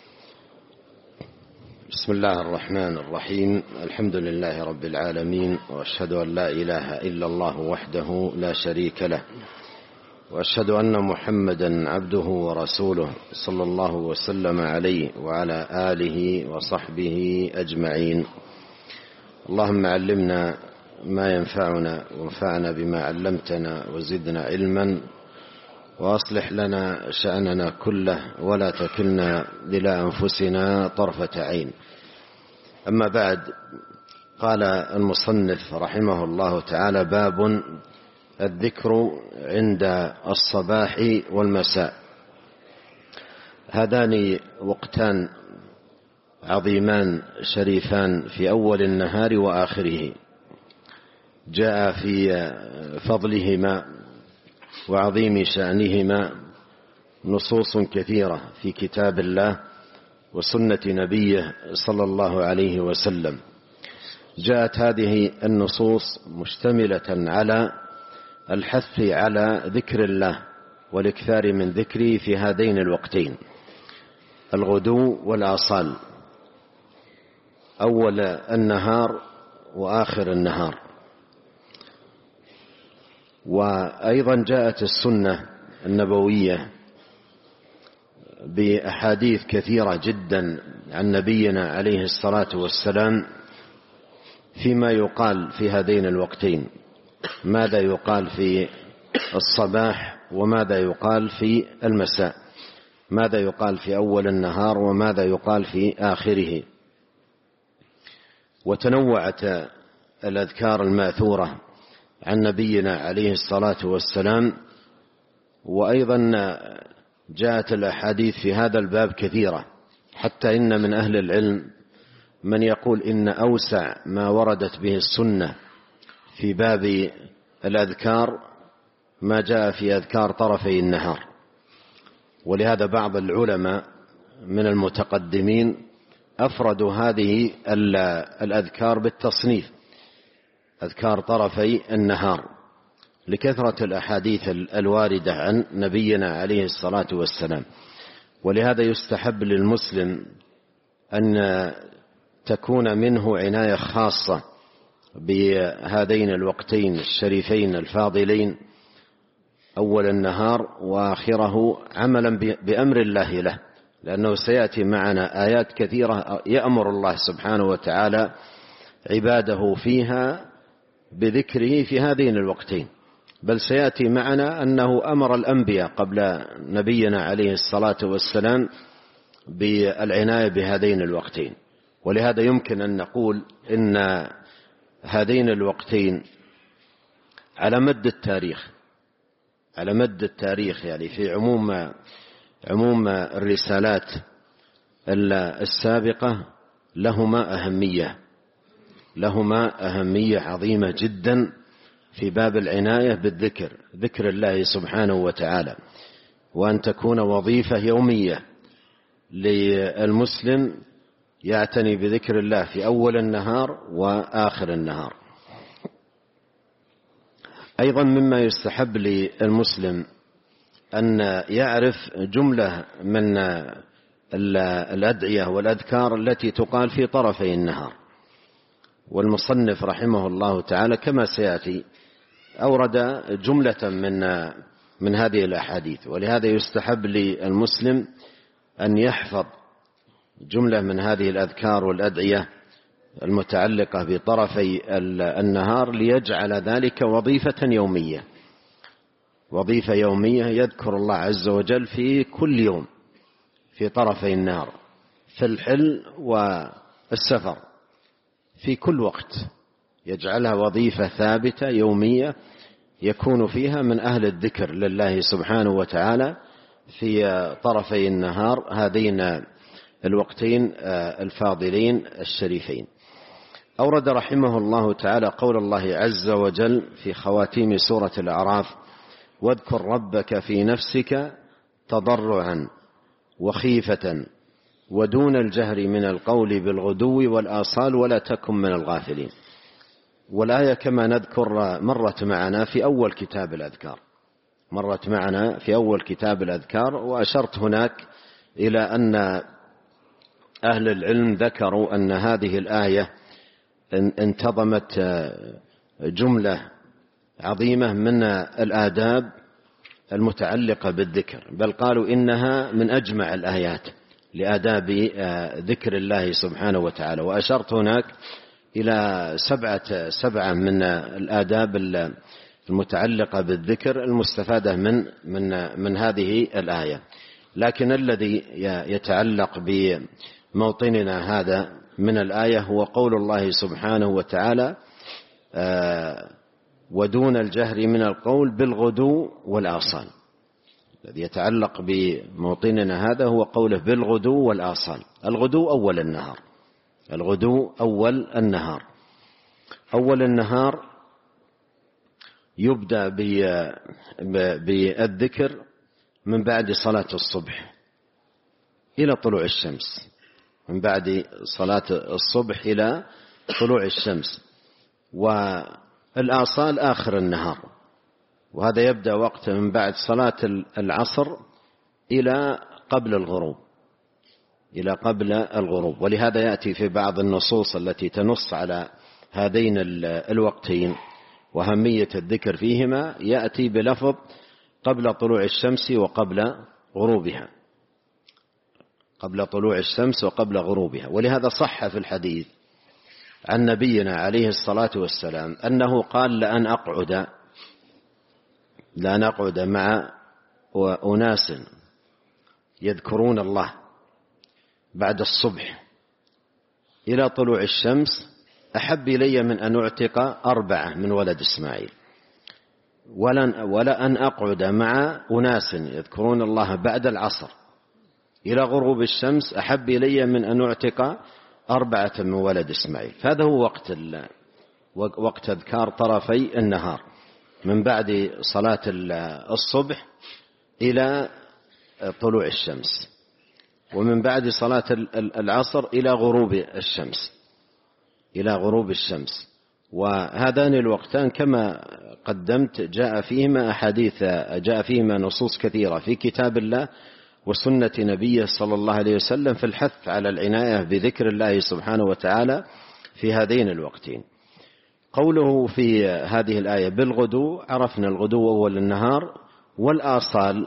بسم الله الرحمن الرحيم. الحمد لله رب العالمين، وأشهد أن لا إله إلا الله وحده لا شريك له، وأشهد أن محمدا عبده ورسوله صلى الله وسلم عليه وعلى آله وصحبه أجمعين. اللهم علمنا ما ينفعنا، وانفعنا بما علمتنا، وزدنا علما، وأصلح لنا شأننا كله، ولا تكلنا إلى أنفسنا طرفة عين. أما بعد، قال المصنف رحمه الله تعالى: باب الذكر عند الصباح والمساء. هذان وقتان عظيمان شريفان في أول النهار وآخره، جاء في فضلهما وعظيم شأنهما نصوص كثيرة في كتاب الله وسنة نبيه صلى الله عليه وسلم. جاءت هذه النصوص مشتملة على الحث على ذكر الله والإكثار من ذكره في هذين الوقتين، الغدو والآصال، أول النهار وآخر النهار. وأيضا جاءت السنة النبوية بأحاديث كثيرة جدا عن نبينا عليه الصلاة والسلام فيما يقال في هذين الوقتين، ماذا يقال في الصباح وماذا يقال في المساء، ماذا يقال في أول النهار وماذا يقال في آخره. وتنوعت الأذكار الماثورة عن نبينا عليه الصلاة والسلام، وأيضا جاءت الأحاديث في هذا الباب كثيرة، حتى إن من أهل العلم من يقول إن أوسع ما وردت به السنة في باب الأذكار ما جاء في أذكار طرفي النهار. ولهذا بعض العلماء من المتقدمين أفردوا هذه الأذكار بالتصنيف، أذكار طرفي النهار، لكثرة الأحاديث الواردة عن نبينا عليه الصلاة والسلام. ولهذا يستحب للمسلم أن تكون منه عناية خاصة بهذين الوقتين الشريفين الفاضلين، أول النهار وآخره، عملا بأمر الله له، لأنه سيأتي معنا آيات كثيرة يأمر الله سبحانه وتعالى عباده فيها بذكره في هذين الوقتين. بل سيأتي معنا أنه أمر الأنبياء قبل نبينا عليه الصلاة والسلام بالعناية بهذين الوقتين. ولهذا يمكن أن نقول إن هذين الوقتين على مد التاريخ على مد التاريخ يعني في عموم عموم الرسالات السابقة لهما أهمية لهما أهمية عظيمة جدا في باب العناية بالذكر، ذكر الله سبحانه وتعالى، وأن تكون وظيفة يومية للمسلم يعتني بذكر الله في أول النهار وآخر النهار. أيضا مما يستحب للمسلم أن يعرف جملة من الأدعية والأذكار التي تقال في طرفي النهار. والمصنف رحمه الله تعالى كما سيأتي أورد جملة من من هذه الأحاديث، ولهذا يستحب للمسلم أن يحفظ جملة من هذه الأذكار والأدعية المتعلقة بطرفي النهار ليجعل ذلك وظيفة يومية وظيفة يومية يذكر الله عز وجل في كل يوم في طرفي النهار، في الحل والسفر، في كل وقت يجعلها وظيفة ثابتة يومية يكون فيها من أهل الذكر لله سبحانه وتعالى في طرفي النهار هذين الوقتين الفاضلين الشريفين. أورد رحمه الله تعالى قول الله عز وجل في خواتيم سورة الأعراف: واذكر ربك في نفسك تضرعا وخيفة ودون الجهر من القول بالغدو والآصال ولا تكن من الغافلين. والآية كما نذكر مرت معنا في أول كتاب الأذكار مرت معنا في أول كتاب الأذكار وأشرت هناك إلى أن أهل العلم ذكروا أن هذه الآية انتظمت جملة عظيمة من الآداب المتعلقة بالذكر، بل قالوا إنها من أجمع الآيات لآداب ذكر الله سبحانه وتعالى. وأشرت هناك إلى سبعة سبعة من الآداب المتعلقة بالذكر المستفادة من من من هذه الآية. لكن الذي يتعلق بموطننا هذا من الآية هو قول الله سبحانه وتعالى: ودون الجهر من القول بالغدو والآصال. الذي يتعلق بموطننا هذا هو قوله بالغدو والآصال. الغدو أول النهار الغدو أول النهار أول النهار يبدأ بالذكر من بعد صلاة الصبح إلى طلوع الشمس من بعد صلاة الصبح إلى طلوع الشمس، والآصال آخر النهار، وهذا يبدأ وقت من بعد صلاة العصر إلى قبل الغروب إلى قبل الغروب. ولهذا يأتي في بعض النصوص التي تنص على هذين الوقتين وأهمية الذكر فيهما يأتي بلفظ قبل طلوع الشمس وقبل غروبها قبل طلوع الشمس وقبل غروبها. ولهذا صح في الحديث عن نبينا عليه الصلاة والسلام أنه قال: لأن أقعد لأن أقعد مع أناس يذكرون الله بعد الصبح إلى طلوع الشمس أحب إلي من أن أعتق أربعة من ولد إسماعيل، ولأن أقعد مع أناس يذكرون الله بعد العصر إلى غروب الشمس أحب إلي من أن أعتق أربعة من ولد إسماعيل. هذا هو وقت وقت أذكار طرفي النهار من بعد صلاة الصبح إلى طلوع الشمس، ومن بعد صلاة العصر إلى غروب الشمس إلى غروب الشمس. وهذان الوقتان كما قدمت جاء فيهما أحاديث جاء فيهما نصوص كثيرة في كتاب الله وسنة نبيه صلى الله عليه وسلم في الحث على العناية بذكر الله سبحانه وتعالى في هذين الوقتين. قوله في هذه الآية بالغدو، عرفنا الغدو أول النهار. والآصال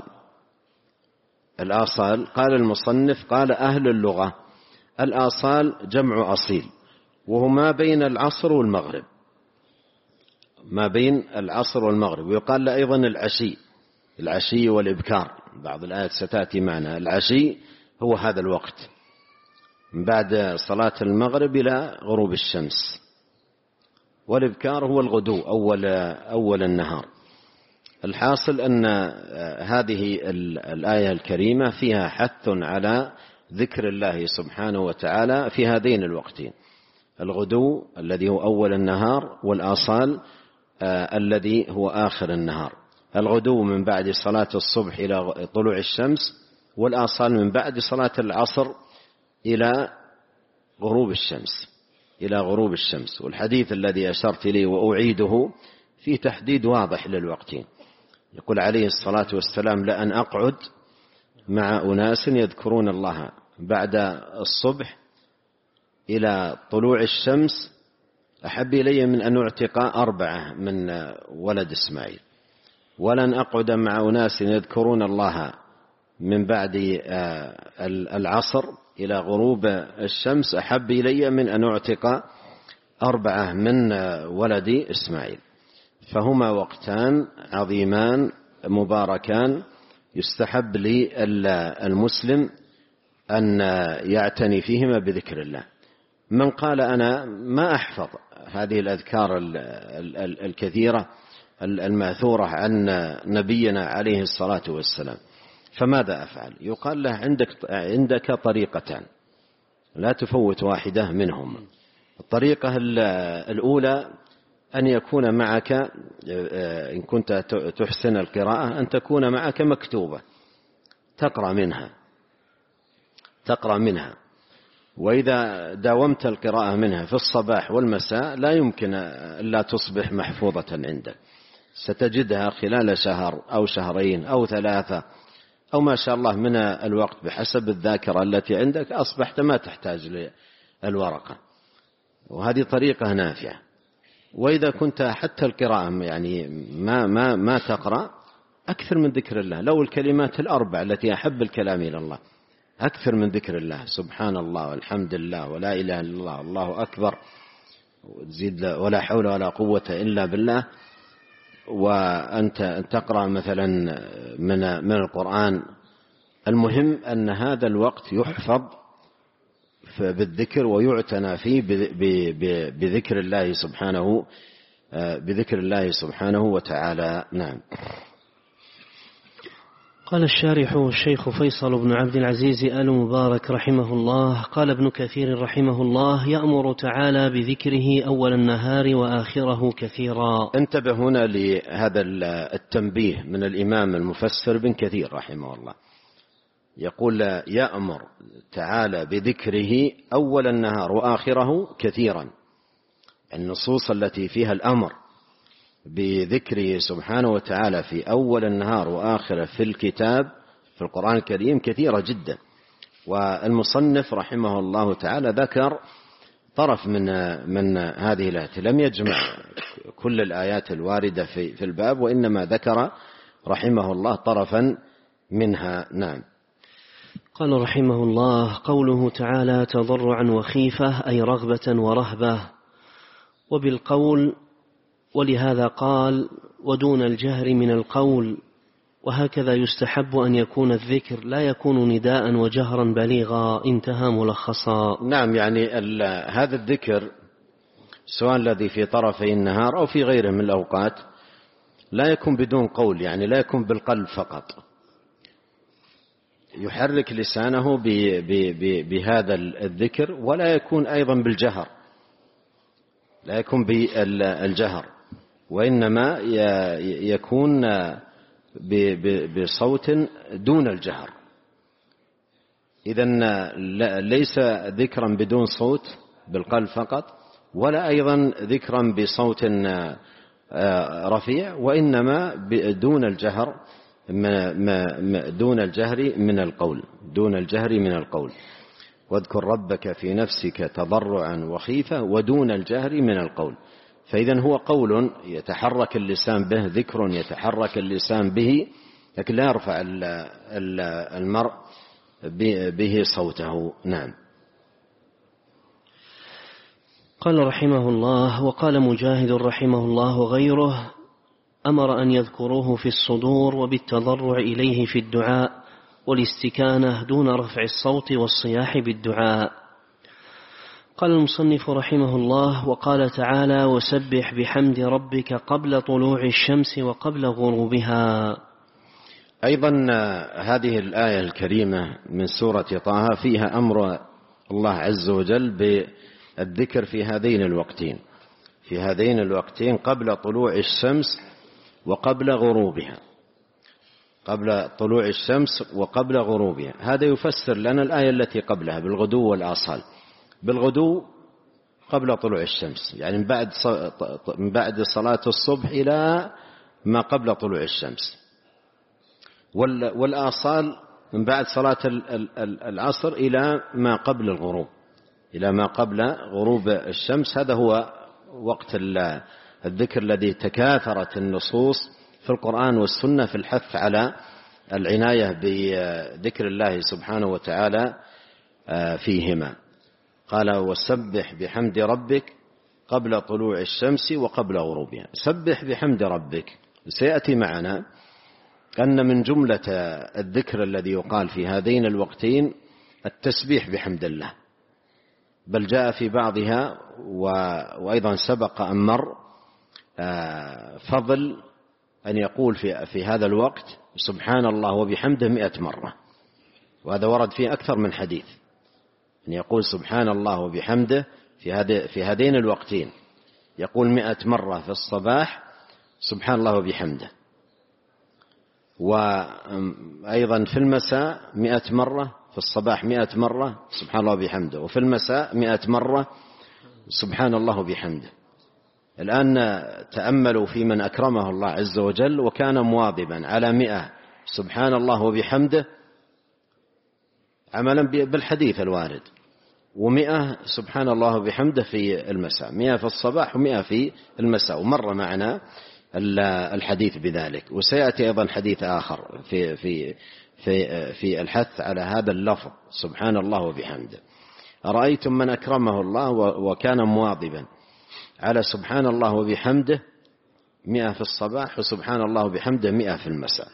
الآصال قال المصنف قال أهل اللغة الآصال جمع أصيل، وهو ما بين العصر والمغرب ما بين العصر والمغرب. ويقال له أيضا العشي العشي والإبكار، بعض الآيات ستأتي معنا. العشي هو هذا الوقت من بعد صلاة المغرب إلى غروب الشمس. والإبكار هو الغدو أول, أول النهار. الحاصل أن هذه الآية الكريمة فيها حث على ذكر الله سبحانه وتعالى في هذين الوقتين: الغدو الذي هو أول النهار، والآصال الذي هو آخر النهار. الغدو من بعد صلاة الصبح إلى طلوع الشمس، والآصال من بعد صلاة العصر إلى غروب الشمس إلى غروب الشمس. والحديث الذي أشرت إليه وأعيده في تحديد واضح للوقتين. يقول عليه الصلاة والسلام: لأن أقعد مع أناس يذكرون الله بعد الصبح إلى طلوع الشمس أحب إلي من أن أعتق أربعة من ولد إسماعيل. ولن أقعد مع أناس يذكرون الله من بعد العصر إلى غروب الشمس أحب إلي من أن أعتق أربعة من ولد إسماعيل. فهما وقتان عظيمان مباركان يستحب للمسلم أن يعتني فيهما بذكر الله. من قال أنا ما أحفظ هذه الأذكار الكثيرة الماثورة عن نبينا عليه الصلاة والسلام فماذا أفعل؟ يقال له: عندك, عندك طريقتان لا تفوت واحدة منهم. الطريقة الأولى أن يكون معك، إن كنت تحسن القراءة، أن تكون معك مكتوبة تقرأ منها تقرأ منها وإذا داومت القراءة منها في الصباح والمساء لا يمكن ألا تصبح محفوظة عندك. ستجدها خلال شهر أو شهرين أو ثلاثة أو ما شاء الله من الوقت بحسب الذاكرة التي عندك أصبحت ما تحتاج للورقة، وهذه طريقة نافعة. وإذا كنت حتى القراءة يعني ما ما ما تقرأ، أكثر من ذكر الله. لو الكلمات الأربع التي أحب الكلام إلى الله أكثر من ذكر الله: سبحان الله والحمد لله ولا إله إلا الله الله أكبر، وتزيد ولا حول ولا قوة إلا بالله. وأنت تقرأ مثلا من من القرآن. المهم أن هذا الوقت يحفظ بالذكر ويعتنى فيه بذكر الله سبحانه بذكر الله سبحانه وتعالى. نعم. قال الشارح الشيخ فيصل بن عبد العزيز آل مبارك رحمه الله: قال ابن كثير رحمه الله: يأمر تعالى بذكره أول النهار وآخره كثيرا. انتبه هنا لهذا التنبيه من الإمام المفسر بن كثير رحمه الله. يقول: يأمر تعالى بذكره أول النهار وآخره كثيرا. النصوص التي فيها الأمر بذكره سبحانه وتعالى في أول النهار وآخره في الكتاب في القرآن الكريم كثيرة جدا. والمصنف رحمه الله تعالى ذكر طرف من من هذه الآيات، لم يجمع كل الآيات الواردة في في الباب، وإنما ذكر رحمه الله طرفا منها. نعم. قال رحمه الله: قوله تعالى تضرعا وخيفة أي رغبة ورهبة، وبالقول، ولهذا قال: ودون الجهر من القول. وهكذا يستحب أن يكون الذكر لا يكون نداء وجهرا بليغا. انتهى ملخصا. نعم، يعني هذا الذكر سواء الذي في طرفي النهار أو في غيره من الأوقات لا يكون بدون قول، يعني لا يكون بالقلب فقط، يحرك لسانه بهذا الذكر، ولا يكون أيضا بالجهر، لا يكون بالجهر، وإنما يكون بصوت دون الجهر. إذن ليس ذكرا بدون صوت بالقلب فقط، ولا أيضا ذكرا بصوت رفيع، وإنما دون الجهر دون الجهر من القول دون الجهر من القول واذكر ربك في نفسك تضرعا وخيفة ودون الجهر من القول. فإذن هو قول يتحرك اللسان به، ذكر يتحرك اللسان به، لكن لا يرفع المرء به صوته. نعم. قال رحمه الله: وقال مجاهد رحمه الله وغيره: أمر أن يذكروه في الصدور وبالتضرع إليه في الدعاء والاستكانة دون رفع الصوت والصياح بالدعاء. قال المصنف رحمه الله: وقال تعالى: وسبح بحمد ربك قبل طلوع الشمس وقبل غروبها. أيضا هذه الآية الكريمة من سورة طه فيها أمر الله عز وجل بالذكر في هذين الوقتين في هذين الوقتين قبل طلوع الشمس وقبل غروبها قبل طلوع الشمس وقبل غروبها. هذا يفسر لنا الآية التي قبلها بالغدو والآصال. بالغدو قبل طلوع الشمس، يعني من بعد من بعد صلاة الصبح إلى ما قبل طلوع الشمس، والآصال من بعد صلاة العصر إلى ما قبل الغروب إلى ما قبل غروب الشمس. هذا هو وقت الذكر الذي تكاثرت النصوص في القرآن والسنة في الحث على العناية بذكر الله سبحانه وتعالى فيهما. قال: وسبح بحمد ربك قبل طلوع الشمس وقبل غروبها. سبح بحمد ربك، سيأتي معنا أن من جملة الذكر الذي يقال في هذين الوقتين التسبيح بحمد الله، بل جاء في بعضها وأيضا سبق أن مر فضل أن يقول في, في هذا الوقت سبحان الله وبحمده مئة مرة، وهذا ورد فيه أكثر من حديث أن يقول سبحان الله وبحمده في, هذه في هذين الوقتين، يقول مئة مرة في الصباح سبحان الله وبحمده، وأيضا في المساء مئة مرة، في الصباح مئة مرة سبحان الله وبحمده، وفي المساء مئة مرة سبحان الله وبحمده. الآن تأملوا في من أكرمه الله عز وجل وكان مواظبا على مئة سبحان الله وبحمده عملا بالحديث الوارد، ومئة سبحان الله وبحمده في المساء، مئة في الصباح ومئة في المساء، ومر معنا الحديث بذلك. وسيأتي أيضا حديث آخر في, في, في, في الحث على هذا اللفظ سبحان الله وبحمده. أرأيتم من أكرمه الله وكان مواظبا على سبحان الله وبحمده مئة في الصباح وسبحان الله وبحمده مئة في المساء،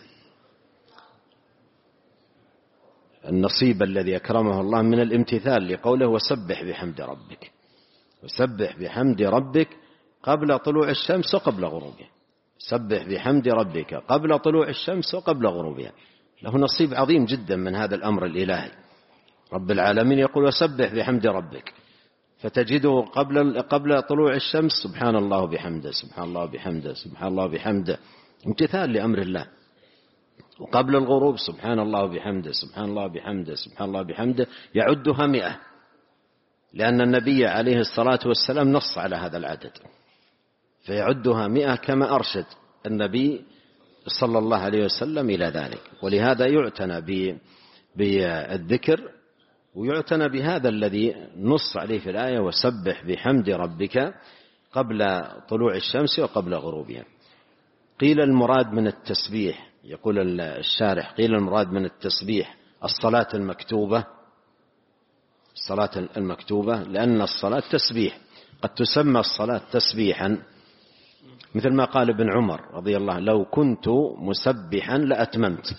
النصيب الذي أكرمه الله من الامتثال لقوله وسبح بحمد ربك. وسبح بحمد ربك قبل طلوع الشمس وقبل غروبها. سبح بحمد ربك قبل طلوع الشمس وقبل غروبها. له نصيب عظيم جدا من هذا الأمر الإلهي. رب العالمين يقول وسبح بحمد ربك، فتجده قبل قبل طلوع الشمس سبحان الله بحمده سبحان الله بحمده سبحان الله بحمده، امتثال لأمر الله. وقبل الغروب سبحان الله بحمده سبحان الله بحمده سبحان الله بحمده، يعدها مئة، لأن النبي عليه الصلاة والسلام نص على هذا العدد، فيعدها مئة كما أرشد النبي صلى الله عليه وسلم إلى ذلك. ولهذا يعتنى بالذكر ويعتنى بهذا الذي نص عليه في الآية وسبح بحمد ربك قبل طلوع الشمس وقبل غروبها. قيل المراد من التسبيح، يقول الشارح، قيل المراد من التسبيح الصلاة المكتوبة، الصلاة المكتوبة، لأن الصلاة تسبيح، قد تسمى الصلاة تسبيحا، مثل ما قال ابن عمر رضي الله عنه لو كنت مسبحا لأتممت،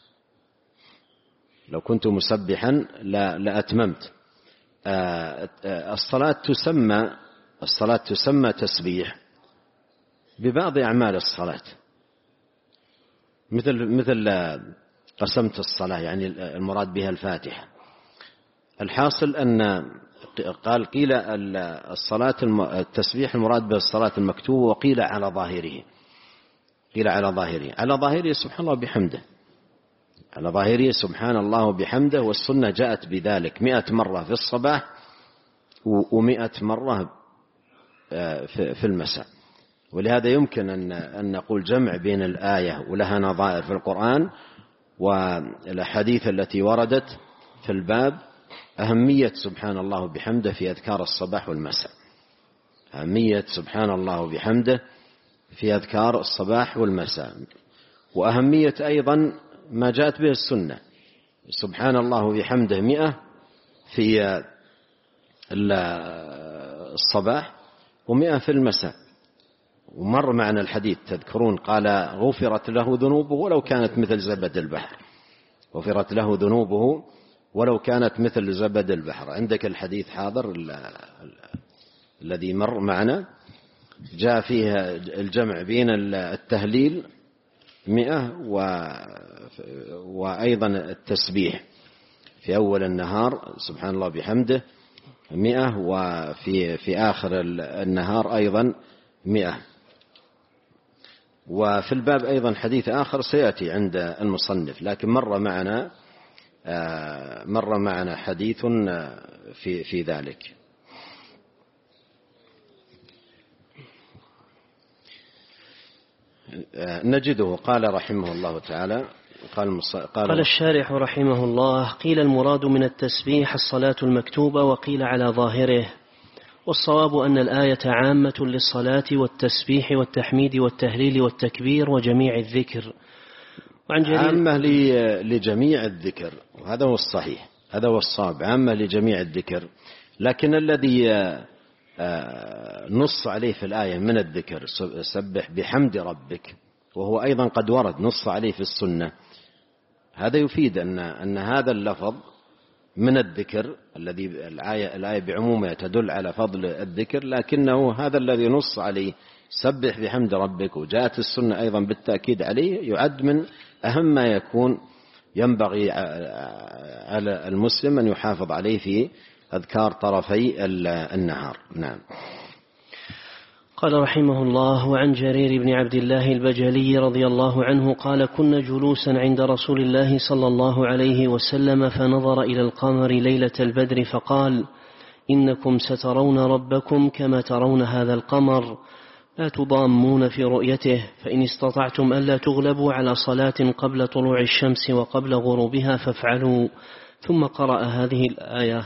لو كنت مسبحا لأتممت. الصلاة تسمى الصلاة تسمى تسبيح ببعض أعمال الصلاة، مثل مثل قسمت الصلاة، يعني المراد بها الفاتحة. الحاصل أن قال قيل الصلاة التسبيح المراد به الصلاة المكتوبة، وقيل على ظاهره، قيل على ظاهره على ظاهره سبحان الله بحمده، على ظاهره سبحان الله بحمده. والسنة جاءت بذلك مئة مرة في الصباح ومئة مرة في المساء. ولهذا يمكن أن نقول جمع بين الآية ولها نظائر في القرآن والأحاديث التي وردت في الباب، أهمية سبحان الله بحمده في أذكار الصباح والمساء، أهمية سبحان الله بحمده في أذكار الصباح والمساء، وأهمية أيضا ما جاءت به السنة سبحان الله بحمده مئة في الصباح ومئة في المساء. ومر معنا الحديث تذكرون، قال غفرت له ذنوبه ولو كانت مثل زبد البحر، غفرت له ذنوبه ولو كانت مثل زبد البحر. عندك الحديث حاضر الذي مر معنا، جاء فيها الجمع بين التهليل مئة وأيضا التسبيح في أول النهار سبحان الله بحمده مئة، وفي في آخر النهار أيضا مئة. وفي الباب أيضا حديث آخر سيأتي عند المصنف، لكن مر معنا مر معنا حديث في في ذلك. نجده قال رحمه الله تعالى قال, قال, قال الشارح رحمه الله: قيل المراد من التسبيح الصلاة المكتوبة، وقيل على ظاهره، والصواب أن الآية عامة للصلاة والتسبيح والتحميد والتهليل والتكبير وجميع الذكر. عامة لجميع الذكر، وهذا هو الصحيح، هذا هو الصواب، عامة لجميع الذكر. لكن الذي نص عليه في الآية من الذكر سبح بحمد ربك، وهو أيضا قد ورد نص عليه في السنة، هذا يفيد أن أن هذا اللفظ من الذكر الذي الآية الآية بعمومها تدل على فضل الذكر، لكنه هذا الذي نص عليه سبح بحمد ربك، وجاءت السنة أيضا بالتأكيد عليه، يعد من أهم ما يكون ينبغي على المسلم أن يحافظ عليه في أذكار طرفي النهار. نعم. قال رحمه الله: وعن جرير بن عبد الله البجلي رضي الله عنه قال: كنا جلوسا عند رسول الله صلى الله عليه وسلم فنظر إلى القمر ليلة البدر فقال: إنكم سترون ربكم كما ترون هذا القمر، لا تضامون في رؤيته، فإن استطعتم ألا تغلبوا على صلاة قبل طلوع الشمس وقبل غروبها فافعلوا. ثم قرأ هذه الآية.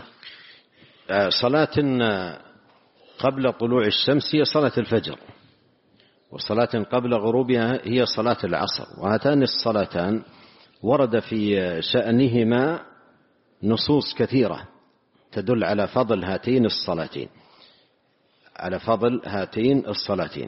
صلاة قبل طلوع الشمس هي صلاة الفجر، وصلاة قبل غروبها هي صلاة العصر، وهاتان الصلاتان ورد في شأنهما نصوص كثيرة تدل على فضل هاتين الصلاتين على فضل هاتين الصلاتين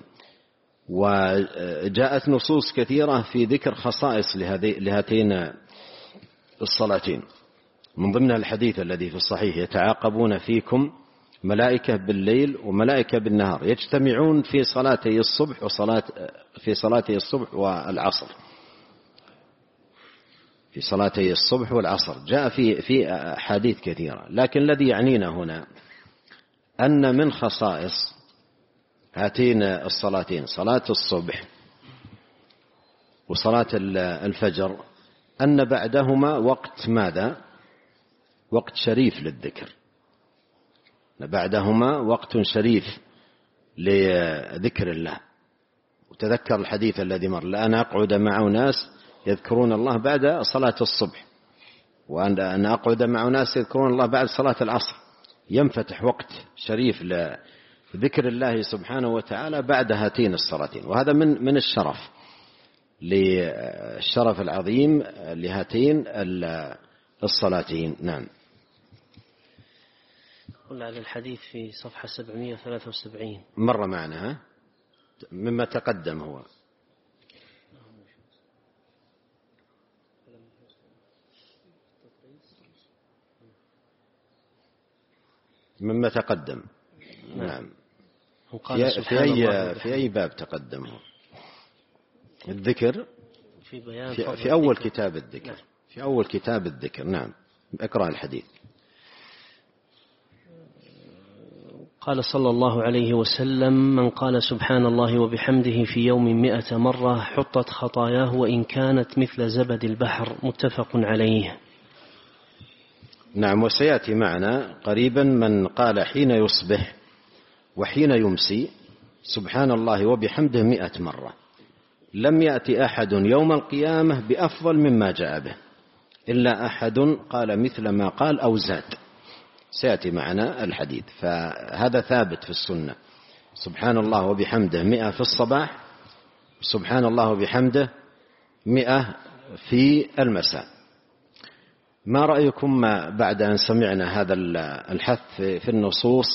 وجاءت نصوص كثيرة في ذكر خصائص لهاتين الصلاتين، من ضمنها الحديث الذي في الصحيح: يتعاقبون فيكم ملائكة بالليل وملائكة بالنهار يجتمعون في صلاتي الصبح وصلاة في صلاتي الصبح والعصر في صلاتي الصبح والعصر جاء في في أحاديث كثيرة. لكن الذي يعنينا هنا أن من خصائص هاتين الصلاتين صلاة الصبح وصلاة الفجر أن بعدهما وقت ماذا؟ وقت شريف للذكر، بعدهما وقت شريف لذكر الله. وتذكر الحديث الذي مر: لأن أقعد مع ناس يذكرون الله بعد صلاة الصبح، وأن أقعد مع ناس يذكرون الله بعد صلاة العصر. ينفتح وقت شريف لذكر الله سبحانه وتعالى بعد هاتين الصلاتين، وهذا من من الشرف للشرف العظيم لهاتين الصلاتين. نعم. قلنا على الحديث في صفحة سبعمائة وثلاثة وسبعين مر معنا مما تقدم، هو مما تقدم. نعم. في, في أي في أي باب تقدم؟ هو الذكر في بيان في, في أول كتاب الذكر. نعم. في أول كتاب الذكر. نعم. اقرأ الحديث. قال صلى الله عليه وسلم: من قال سبحان الله وبحمده في يوم مئة مرة حطت خطاياه وإن كانت مثل زبد البحر. متفق عليه. نعم. وسيأتي معنا قريبا من قال حين يصبح وحين يمسي سبحان الله وبحمده مئة مرة لم يأتي أحد يوم القيامة بأفضل مما جاء به إلا أحد قال مثل ما قال أو زاد. سيأتي معنا الحديث. فهذا ثابت في السنة: سبحان الله وبحمده مئة في الصباح، سبحان الله وبحمده مئة في المساء. ما رأيكم بعد أن سمعنا هذا الحث في النصوص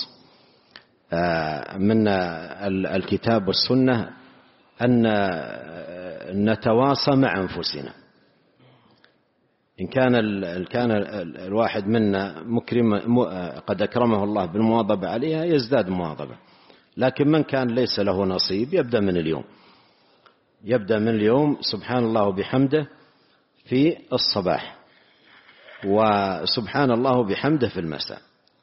من الكتاب والسنة أن نتواصى مع أنفسنا؟ إن كان ال كان الواحد منا مكرم قد أكرمه الله بالمواظبة عليها يزداد مواظبة، لكن من كان ليس له نصيب يبدأ من اليوم يبدأ من اليوم سبحان الله وبحمده في الصباح، وسبحان الله وبحمده في المساء.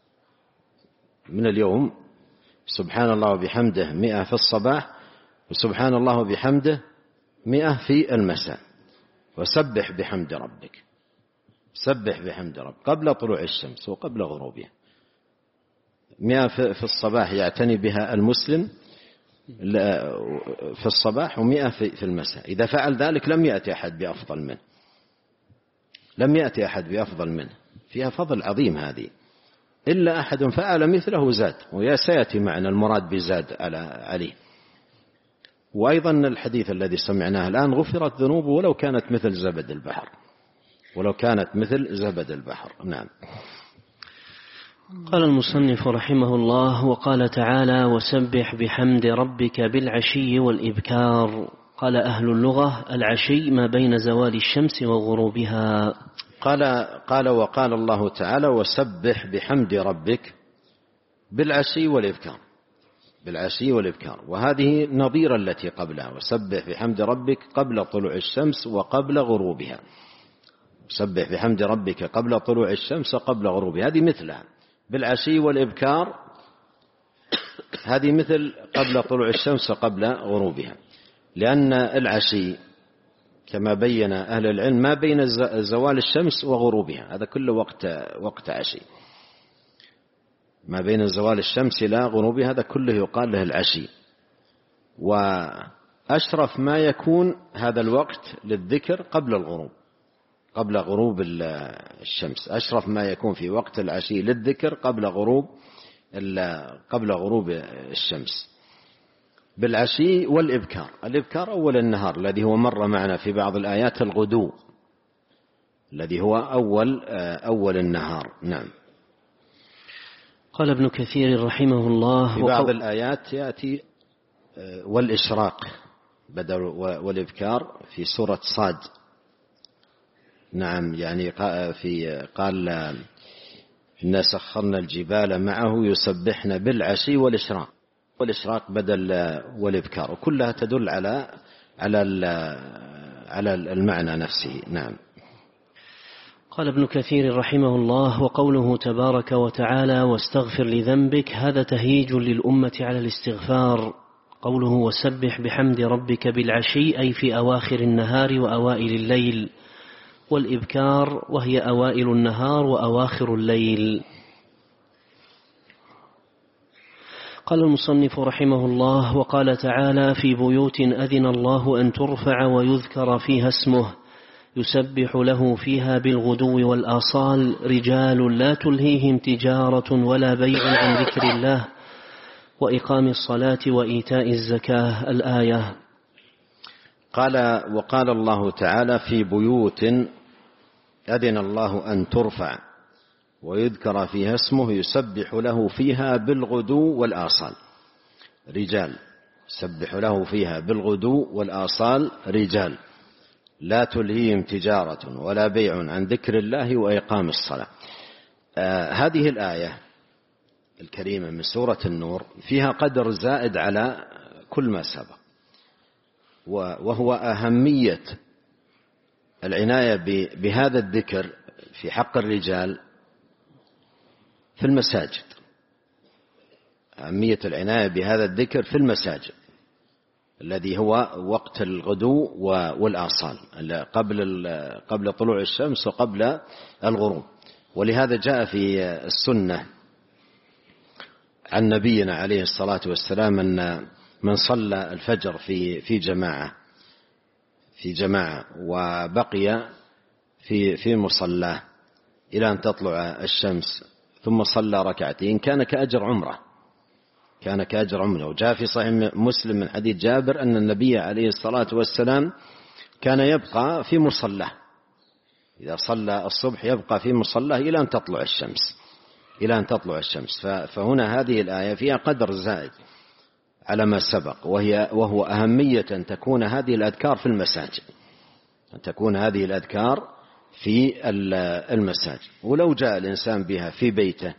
من اليوم سبحان الله وبحمده مئة في الصباح، وسبحان الله وبحمده مئة في المساء. وسبح بحمد ربك، سبح بحمد ربك قبل طلوع الشمس وقبل غروبها. مئة في الصباح يعتني بها المسلم في الصباح، ومئة في المساء. إذا فعل ذلك لم يأتي أحد بأفضل منه، لم يأتي أحد بأفضل منه، فيها فضل عظيم هذه. إلا أحد فعل مثله زاد، وسيأتي معنا المراد بزاد على عليه. وأيضا الحديث الذي سمعناه الآن غفرت ذنوبه ولو كانت مثل زبد البحر، ولو كانت مثل زبد البحر. نعم. قال المصنف رحمه الله: وقال تعالى: وسبح بحمد ربك بالعشي والإبكار. قال أهل اللغة: العشي ما بين زوال الشمس وغروبها. قال قال وقال الله تعالى: وسبح بحمد ربك بالعشي والإبكار، بالعشي والإبكار. وهذه نظير التي قبلها: وسبح بحمد ربك قبل طلوع الشمس وقبل غروبها. سبح بحمد ربك قبل طلوع الشمس وقبل غروبها، هذه مثلها. بالعشي والإبكار هذه مثل قبل طلوع الشمس وقبل غروبها، لأن العشي كما بين أهل العلم ما بين زوال الشمس وغروبها، هذا كله وقت وقت عشي. ما بين زوال الشمس إلى غروبها هذا كله يقال له العشي. وأشرف ما يكون هذا الوقت للذكر قبل الغروب، قبل غروب الشمس. أشرف ما يكون في وقت العشي للذكر قبل غروب قبل غروب الشمس. بالعشي والإبكار. الإبكار أول النهار الذي هو مر معنا في بعض الآيات، الغدو الذي هو أول أول النهار. نعم. قال ابن كثير رحمه الله: في بعض الآيات يأتي والإشراق بدل والإبكار في سورة صاد. نعم، يعني في قال إنا سخرنا الجبال معه يسبحن بالعشي والإشراق، والإشراق بدل والإبكار، وكلها تدل على على على المعنى نفسه. نعم. قال ابن كثير رحمه الله: وقوله تبارك وتعالى: واستغفر لذنبك، هذا تهييج للأمة على الاستغفار. قوله وسبح بحمد ربك بالعشي أي في أواخر النهار وأوائل الليل، والإبكار وهي أوائل النهار وأواخر الليل. قال المصنف رحمه الله: وقال تعالى: في بيوت أذن الله أن ترفع ويذكر فيها اسمه يسبح له فيها بالغدو والآصال رجال لا تلهيهم تجارة ولا بيع عن ذكر الله وإقام الصلاة وإيتاء الزكاة. الآية. قال وقال الله تعالى: في بيوت أذن الله أن ترفع ويذكر فيها اسمه يسبح له فيها بالغدو والآصال رجال، يسبح له فيها بالغدو والآصال رجال لا تلهيهم تجارة ولا بيع عن ذكر الله وإقام الصلاة. آه هذه الآية الكريمة من سورة النور فيها قدر زائد على كل ما سبق، وهو أهمية العناية بهذا الذكر في حق الرجال في المساجد، أهمية العناية بهذا الذكر في المساجد الذي هو وقت الغدو والآصال قبل قبل طلوع الشمس وقبل الغروب. ولهذا جاء في السنة عن نبينا عليه الصلاة والسلام أن من صلى الفجر في في جماعة في جماعة وبقي في في مصلاه إلى أن تطلع الشمس ثم صلى ركعتين كان كأجر عمره، كان كأجر عمره. وجاء في صحيح مسلم من حديث جابر أن النبي عليه الصلاة والسلام كان يبقى في مصلاه، إذا صلى الصبح يبقى في مصلاه إلى أن تطلع الشمس إلى أن تطلع الشمس. فهنا هذه الآية فيها قدر زائد على ما سبق، وهي وهو أهمية أن تكون هذه الأذكار في المساجد، أن تكون هذه الأذكار في المساجد. ولو جاء الإنسان بها في بيته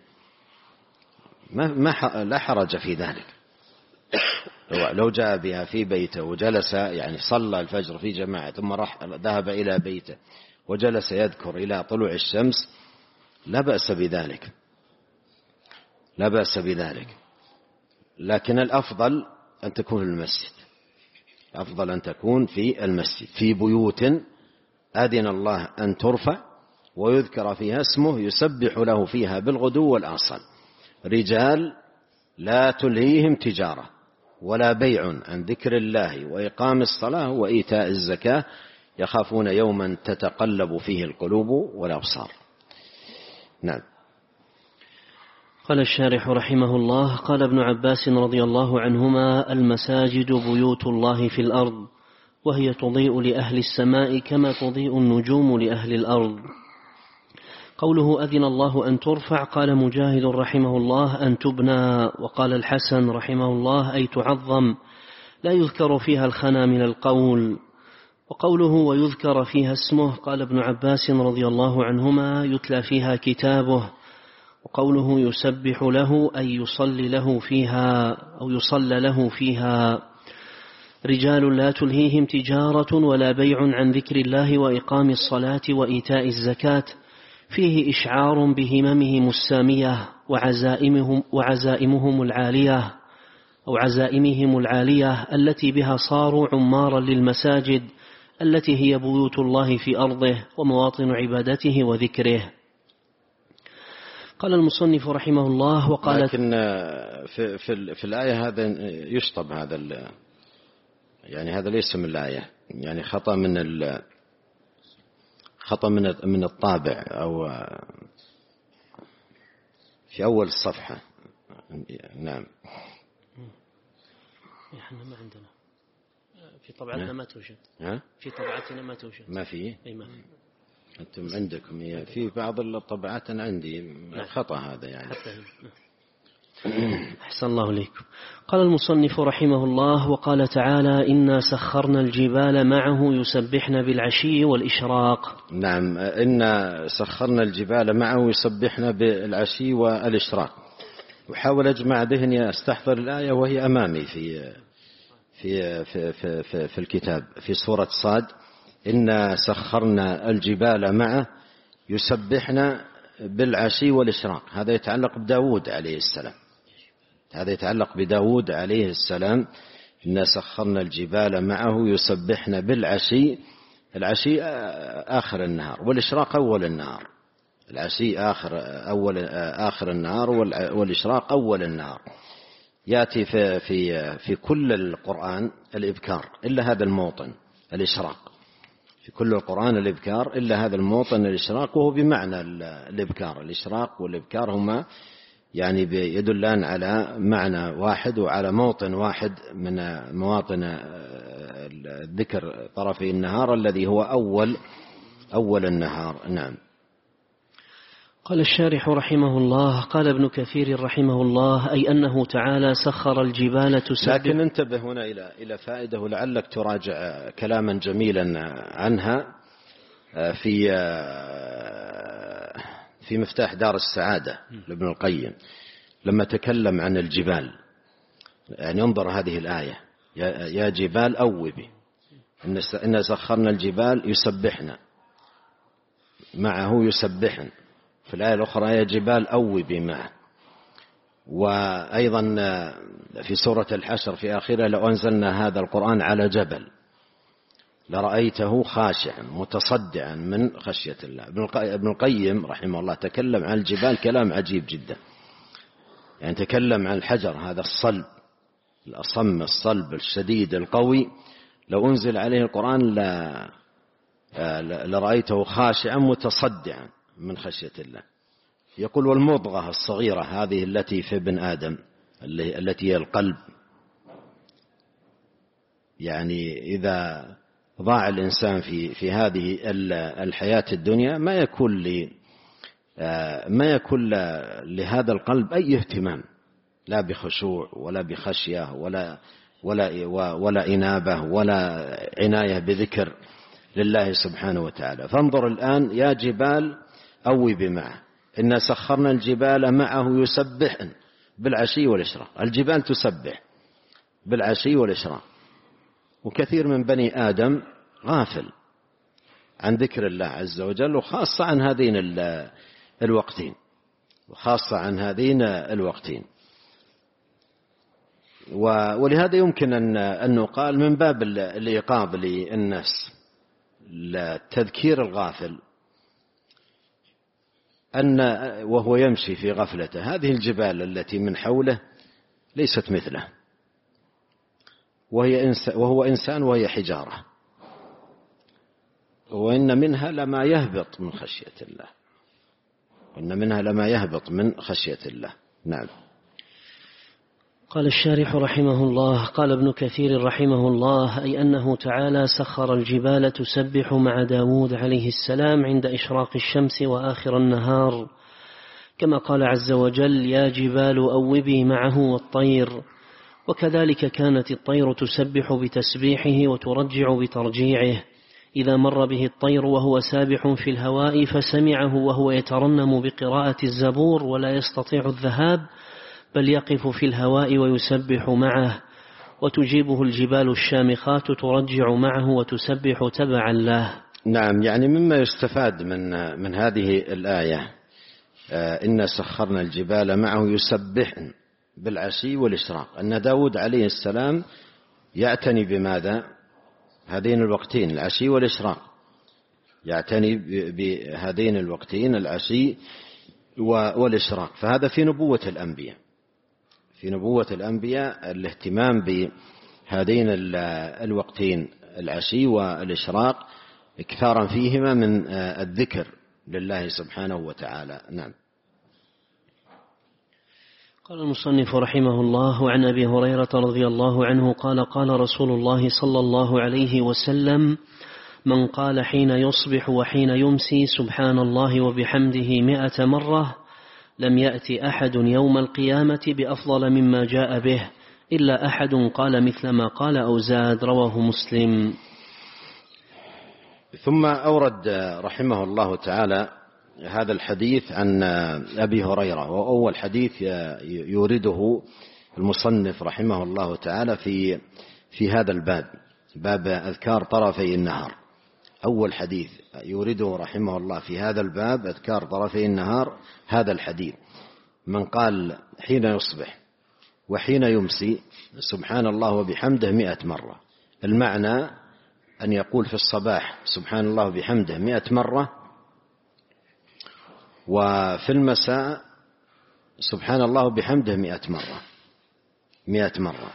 ما لا حرج في ذلك. لو جاء بها في بيته وجلس يعني صلى الفجر في جماعة ثم راح ذهب إلى بيته وجلس يذكر إلى طلوع الشمس لا بأس بذلك، لا بأس بذلك. لكن الأفضل أن تكون في المسجد، أفضل أن تكون في المسجد في بيوت أذن الله أن ترفع ويذكر فيها اسمه يسبح له فيها بالغدو والآصال، رجال لا تلهيهم تجارة ولا بيع عن ذكر الله وإقام الصلاة وإيتاء الزكاة يخافون يوما تتقلب فيه القلوب والأبصار. نعم. قال الشارح رحمه الله: قال ابن عباس رضي الله عنهما: المساجد بيوت الله في الأرض، وهي تضيء لأهل السماء كما تضيء النجوم لأهل الأرض. قوله أذن الله أن ترفع، قال مجاهد رحمه الله: أن تبنى. وقال الحسن رحمه الله: أي تعظم، لا يذكر فيها الخنا من القول. وقوله ويذكر فيها اسمه، قال ابن عباس رضي الله عنهما: يتلى فيها كتابه. وقوله يسبح له أي يصلي له فيها أو يصلى له فيها. رجال لا تلهيهم تجارة ولا بيع عن ذكر الله وإقام الصلاة وإيتاء الزكاة، فيه إشعار بهممهم السامية وعزائمهم, وعزائمهم العالية أو عزائمهم العالية التي بها صاروا عمارا للمساجد التي هي بيوت الله في أرضه ومواطن عبادته وذكره. قال المصنف رحمه الله: وقال لكن في, في, في الآية هذا يشطب هذا يعني هذا ليس من الآية، يعني خطأ من ال خطأ من من الطابع أو في أول الصفحة. نعم. إحنا ما عندنا في طبعتنا ما توجد. ها؟ في طبعتنا ما توجد. ما في؟ أي ما في. أنتم عندكم في بعض الطبعات أنا عندي خطأ هذا يعني. أحسن الله إليكم. قال المصنف رحمه الله: وقال تعالى: إنا سخرنا الجبال معه يسبحن بالعشي والإشراق. نعم، إنا سخرنا الجبال معه يسبحن بالعشي والإشراق. وحاول أجمع ذهني أستحضر الآية وهي أمامي في في في في, في, في الكتاب في سورة صاد: إنا سخرنا الجبال معه يسبحن بالعشي والإشراق. هذا يتعلق بداود عليه السلام، هذا يتعلق بداود عليه السلام. إنا سخرنا الجبال معه يسبحن بالعشي، العشي آخر النهار والإشراق أول النهار. العشي آخر أول آخر النهار والإشراق أول النهار. يأتي في في في كل القرآن الإبكار إلا هذا الموطن الإشراق، في كل القرآن الإبكار إلا هذا الموطن الإشراق، وهو بمعنى الإبكار. الإشراق والإبكار هما يعني يدلان على معنى واحد وعلى موطن واحد من مواطن الذكر طرفي النهار الذي هو أول أول النهار. نعم. قال الشارح رحمه الله: قال ابن كثير رحمه الله: أي أنه تعالى سخر الجبال تسبح. لكن انتبه هنا إلى إلى فائدة ولعلك تراجع كلاما جميلا عنها في في مفتاح دار السعادة لابن القيم لما تكلم عن الجبال. يعني انظر هذه الآية: يا جبال أوبي، إن سخرنا الجبال يسبحن معه يسبحن. في الآية الأخرى: يا جبال أوبي معه. وأيضا في سورة الحشر في آخرها: لو أنزلنا هذا القرآن على جبل لرأيته خاشعا متصدعا من خشية الله. ابن القيم رحمه الله تكلم عن الجبال كلام عجيب جدا، يعني تكلم عن الحجر هذا الصلب الأصم الصلب الشديد القوي، لو أنزل عليه القرآن لرأيته خاشعا متصدعا من خشية الله. يقول: والمضغة الصغيرة هذه التي في ابن آدم التي هي القلب، يعني إذا ضاع الإنسان في في هذه الحياة الدنيا ما يكون ل ما يكون لهذا القلب أي اهتمام، لا بخشوع ولا بخشية ولا ولا ولا إنابة ولا عناية بذكر لله سبحانه وتعالى. فانظر الآن يا جبال أوبي معه، إنا سخرنا الجبال معه يسبحن بالعشي والإشراق. الجبال تسبح بالعشي والإشراق، وكثير من بني آدم غافل عن ذكر الله عز وجل، وخاصة عن هذين الوقتين وخاصة عن هذين الوقتين ولهذا يمكن أن نقال من باب الإيقاظ للنفس لتذكير الغافل أن وهو يمشي في غفلته هذه الجبال التي من حوله ليست مثله، وهي إنسان وهو إنسان وهي حجارة، وإن منها لما يهبط من خشية الله وإن منها لما يهبط من خشية الله. نعم. قال الشارح رحمه الله: قال ابن كثير رحمه الله: أي أنه تعالى سخر الجبال تسبح مع داود عليه السلام عند إشراق الشمس وآخر النهار، كما قال عز وجل: يا جبال أوبي معه والطير. وكذلك كانت الطير تسبح بتسبيحه وترجع بترجيعه، إذا مر به الطير وهو سابح في الهواء فسمعه وهو يترنم بقراءة الزبور ولا يستطيع الذهاب، بل يقف في الهواء ويسبح معه، وتجيبه الجبال الشامخات ترجع معه وتسبح تبعا له. نعم، يعني مما يستفاد من من هذه الآية آه إن سخرنا الجبال معه يسبحن بالعشي والإشراق، أن داود عليه السلام يعتني بماذا؟ هذين الوقتين العشي والإشراق، يعتني بهذين الوقتين العشي والإشراق. فهذا في نبوة الأنبياء في نبوة الأنبياء الاهتمام بهذين الوقتين العشي والإشراق إكثارا فيهما من الذكر لله سبحانه وتعالى. نعم. قال المصنف رحمه الله: عن أبي هريرة رضي الله عنه قال: قال رسول الله صلى الله عليه وسلم: من قال حين يصبح وحين يمسي سبحان الله وبحمده مئة مرة لم يأتي أحد يوم القيامة بأفضل مما جاء به إلا أحد قال مثل ما قال أو زاد. رواه مسلم. ثم أورد رحمه الله تعالى هذا الحديث عن أبي هريرة، وأول حديث يورده المصنف رحمه الله تعالى في في هذا الباب، باب أذكار طرفي النهار. أول حديث يورده رحمه الله في هذا الباب أذكار طرفي النهار هذا الحديث: من قال حين يصبح وحين يمسي سبحان الله وبحمده مئة مرة. المعنى أن يقول في الصباح سبحان الله وبحمده مئة مرة، وفي المساء سبحان الله وبحمده مئة مرة مئة مرة.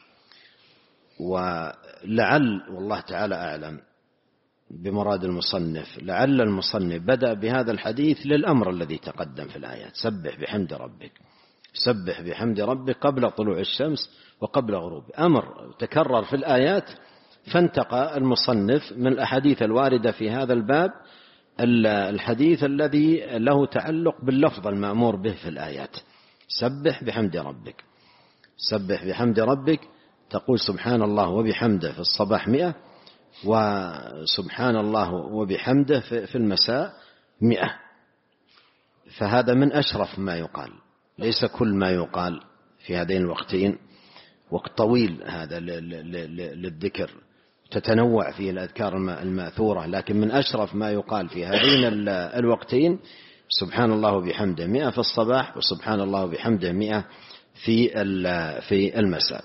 ولعل والله تعالى أعلم بمراد المصنف، لعل المصنف بدأ بهذا الحديث للأمر الذي تقدم في الآيات: سبح بحمد ربك سبح بحمد ربك قبل طلوع الشمس وقبل غروب. أمر تكرر في الآيات، فانتقى المصنف من الأحاديث الواردة في هذا الباب الحديث الذي له تعلق باللفظ المأمور به في الآيات: سبح بحمد ربك سبح بحمد ربك تقول سبحان الله وبحمده في الصباح مئة، وسبحان الله وبحمده في المساء مئة. فهذا من أشرف ما يقال، ليس كل ما يقال في هذين الوقتين، وقت طويل هذا للذكر، تتنوع فيه الأذكار المأثورة، لكن من أشرف ما يقال في هذين الوقتين سبحان الله وبحمده مئة في الصباح، وسبحان الله وبحمده مئة في في المساء.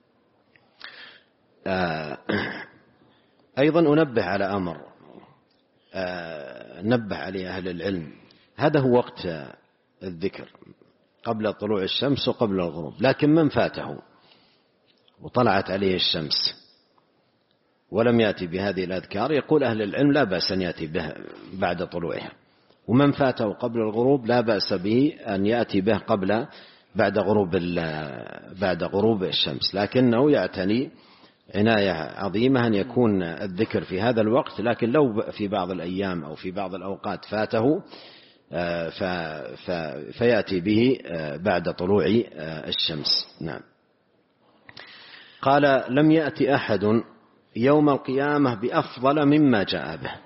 أيضا أنبه على أمر نبه عليه أهل العلم: هذا هو وقت الذكر قبل طلوع الشمس وقبل الغروب، لكن من فاته وطلعت عليه الشمس ولم يأتي بهذه الأذكار يقول أهل العلم لا بأس أن يأتي به بعد طلوعها، ومن فاته قبل الغروب لا بأس به أن يأتي به قبل بعد غروب بعد غروب الشمس، لكنه يعتني عناية عظيمة أن يكون الذكر في هذا الوقت. لكن لو في بعض الأيام أو في بعض الأوقات فاته فيأتي به بعد طلوع الشمس. نعم. قال: لم يأتي أحد يوم القيامة بأفضل مما جاء به.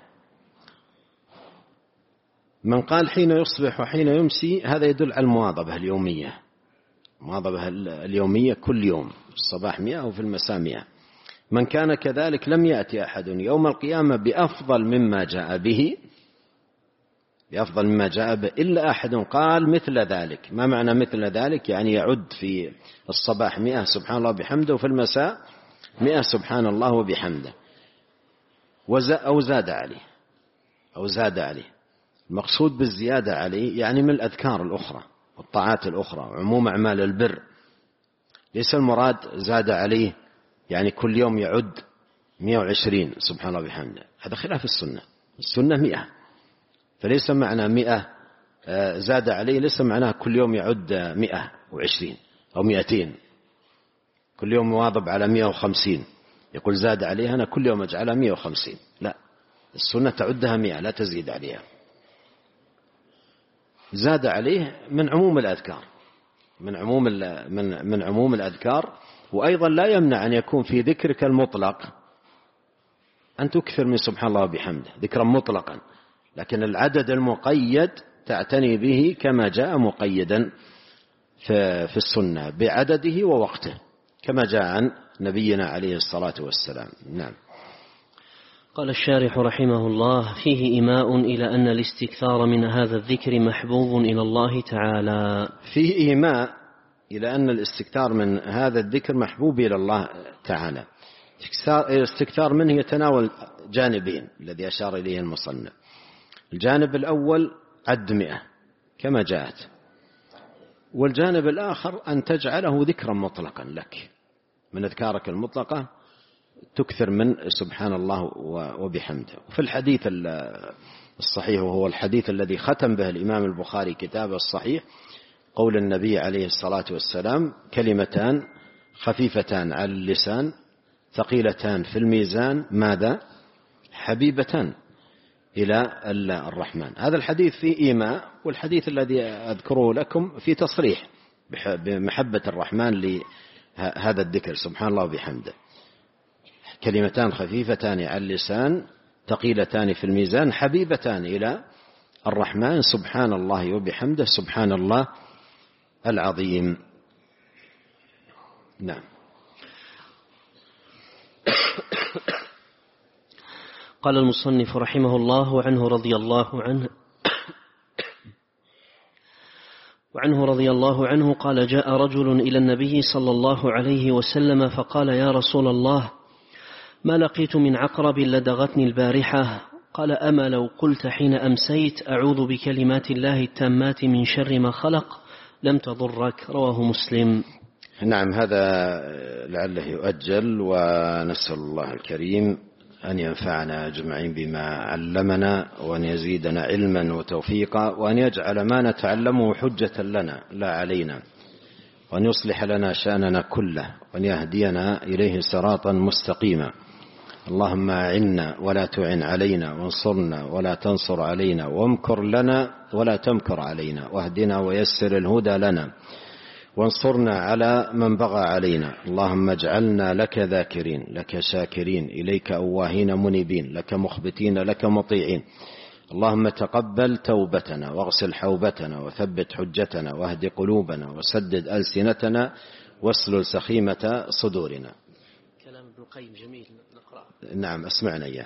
من قال حين يصبح وحين يمسي هذا يدل على المواظبة اليومية، المواظبة اليومية كل يوم في الصباح مئة وفي المساء مئة. من كان كذلك لم يأتي أحد يوم القيامة بأفضل مما جاء به بأفضل مما جاء به إلا أحد قال مثل ذلك. ما معنى مثل ذلك؟ يعني يعد في الصباح مئة سبحان الله وبحمده وفي المساء مئة سبحان الله وبحمده أو زاد عليه أو زاد عليه. المقصود بالزيادة عليه يعني من الأذكار الأخرى والطاعات الأخرى وعموم أعمال البر. ليس المراد زاد عليه يعني كل يوم يعد مئة وعشرين سبحان الله وبحمده، هذا خلاف السنة. السنة مئة، فليس معنى مئة زاد عليه ليس معناه كل يوم يعد مئة وعشرين أو مئتين، كل يوم مواظب على مئة وخمسين يقول زاد عليها أنا كل يوم أجعلها مئة وخمسين. لا، السنة تعدها مئة لا تزيد عليها. زاد عليه من عموم الأذكار من عموم من من عموم الأذكار. وأيضا لا يمنع أن يكون في ذكرك المطلق أن تكثر من سبحان الله وبحمده ذكرا مطلقا، لكن العدد المقيد تعتني به كما جاء مقيدا في السنة بعدده ووقته كما جاء عن نبينا عليه الصلاة والسلام. نعم. قال الشارح رحمه الله: فيه إيماء إلى أن الاستكثار من هذا الذكر محبوب إلى الله تعالى. فيه إيماء إلى أن الاستكثار من هذا الذكر محبوب إلى الله تعالى. الاستكثار منه يتناول جانبين الذي أشار إليه المصنف. الجانب الأول عد مئة كما جاءت، والجانب الآخر أن تجعله ذكرا مطلقا لك من أذكارك المطلقة تكثر من سبحان الله وبحمده. وفي الحديث الصحيح وهو الحديث الذي ختم به الإمام البخاري كتابه الصحيح قول النبي عليه الصلاة والسلام: كلمتان خفيفتان على اللسان ثقيلتان في الميزان ماذا؟ حبيبتان إلى الرحمن. هذا الحديث فيه إيماء، والحديث الذي أذكره لكم في تصريح بمحبة الرحمن لهذا الذكر سبحان الله وبحمده. كلمتان خفيفتان على اللسان ثقيلتان في الميزان حبيبتان إلى الرحمن سبحان الله وبحمده سبحان الله العظيم. نعم. قال المصنف رحمه الله: وعنه رضي الله عنه وعنه رضي الله عنه قال: جاء رجل إلى النبي صلى الله عليه وسلم فقال: يا رسول الله، ما لقيت من عقرب لدغتني البارحة. قال: أما لو قلت حين أمسيت أعوذ بكلمات الله التامات من شر ما خلق لم تضرك. رواه مسلم. نعم. هذا لعله يؤجل، ونسأل الله الكريم أن ينفعنا أجمعين بما علمنا، وأن يزيدنا علما وتوفيقا، وأن يجعل ما نتعلمه حجة لنا لا علينا، وأن يصلح لنا شأننا كله، وأن يهدينا إليه صراطا مستقيما. اللهم أعنا ولا تعن علينا، وانصرنا ولا تنصر علينا، وامكر لنا ولا تمكر علينا، واهدنا ويسر الهدى لنا، وانصرنا على من بغى علينا. اللهم اجعلنا لك ذاكرين، لك شاكرين، إليك أواهين منيبين، لك مخبتين، لك مطيعين. اللهم تقبل توبتنا، واغسل حوبتنا، وثبت حجتنا، واهد قلوبنا، وسدد ألسنتنا، واسلل سخيمة صدورنا. كلام ابن القيم جميل نقرأ. نعم، أسمعنا إياه.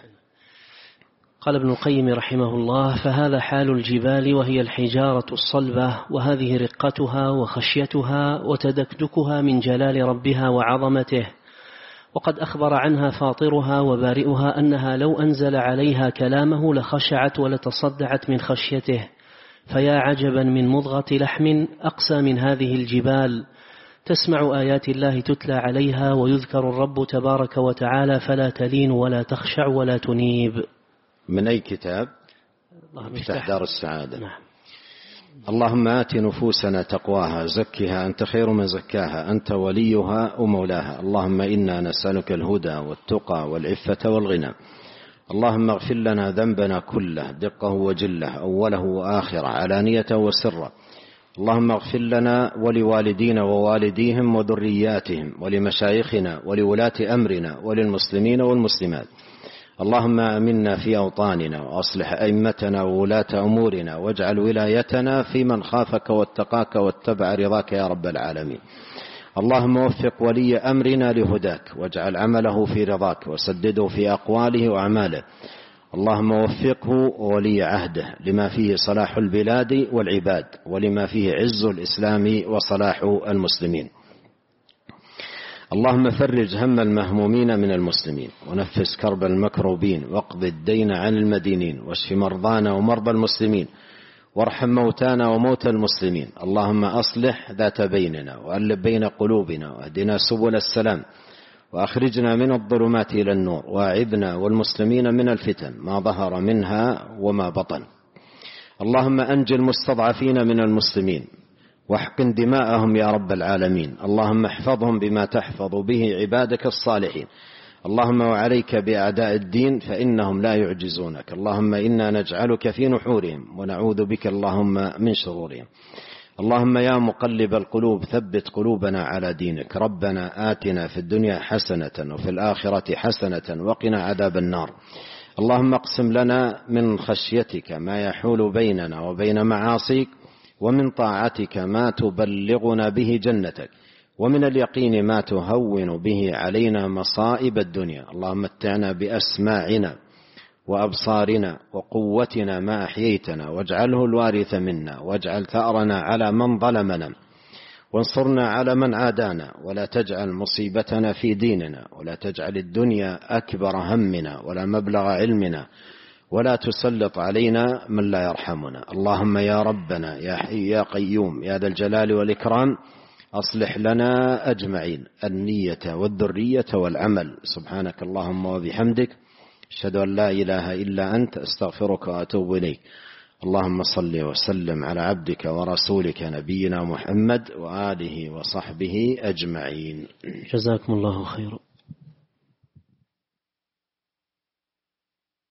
قال ابن القيم رحمه الله: فهذا حال الجبال، وهي الحجارة الصلبة، وهذه رقتها وخشيتها وتدكدكها من جلال ربها وعظمته. وقد أخبر عنها فاطرها وبارئها أنها لو أنزل عليها كلامه لخشعت ولتصدعت من خشيته. فيا عجبا من مضغة لحم أقسى من هذه الجبال، تسمع آيات الله تتلى عليها ويذكر الرب تبارك وتعالى فلا تلين ولا تخشع ولا تنيب. من أي كتاب؟ مفتاح دار السعادة. نعم. اللهم آت نفوسنا تقواها، زكها أنت خير من زكاها، أنت وليها ومولاها. اللهم إنا نسألك الهدى والتقى والعفة والغنى. اللهم اغفر لنا ذنبنا كله، دقه وجله، أوله وآخره، علانيته وسره. اللهم اغفر لنا ولوالدينا ووالديهم وذرياتهم ولمشايخنا ولولاة أمرنا وللمسلمين والمسلمات. اللهم آمنا في أوطاننا وأصلح أئمتنا وولاة أمورنا واجعل ولايتنا في من خافك واتقاك واتبع رضاك يا رب العالمين. اللهم وفق ولي أمرنا لهداك واجعل عمله في رضاك وسدده في أقواله وأعماله. اللهم وفقه وولي عهده لما فيه صلاح البلاد والعباد ولما فيه عز الإسلام وصلاح المسلمين. اللهم فرج هم المهمومين من المسلمين ونفس كرب المكروبين واقض الدين عن المدينين واشف مرضانا ومرضى المسلمين وارحم موتانا وموتى المسلمين. اللهم أصلح ذات بيننا وألف بين قلوبنا واهدنا سبل السلام وأخرجنا من الظلمات إلى النور واعذنا والمسلمين من الفتن ما ظهر منها وما بطن. اللهم أنج المستضعفين من المسلمين واحقن دماءهم يا رب العالمين. اللهم احفظهم بما تحفظ به عبادك الصالحين. اللهم وعليك بأعداء الدين فإنهم لا يعجزونك. اللهم إنا نجعلك في نحورهم ونعوذ بك اللهم من شرورهم. اللهم يا مقلب القلوب ثبت قلوبنا على دينك. ربنا آتنا في الدنيا حسنة وفي الآخرة حسنة وقنا عذاب النار. اللهم اقسم لنا من خشيتك ما يحول بيننا وبين معاصيك ومن طاعتك ما تبلغنا به جنتك ومن اليقين ما تهون به علينا مصائب الدنيا. اللهم متعنا بأسماعنا وأبصارنا وقوتنا ما أحييتنا واجعله الوارث منا واجعل ثأرنا على من ظلمنا وانصرنا على من عادانا ولا تجعل مصيبتنا في ديننا ولا تجعل الدنيا أكبر همنا ولا مبلغ علمنا ولا تسلط علينا من لا يرحمنا. اللهم يا ربنا يا حي يا قيوم يا ذا الجلال والإكرام أصلح لنا أجمعين النية والذرية والعمل. سبحانك اللهم وبحمدك أشهد أن لا إله إلا أنت أستغفرك وأتوب إليك. اللهم صل وسلم على عبدك ورسولك نبينا محمد وآله وصحبه أجمعين. جزاكم الله خيرا.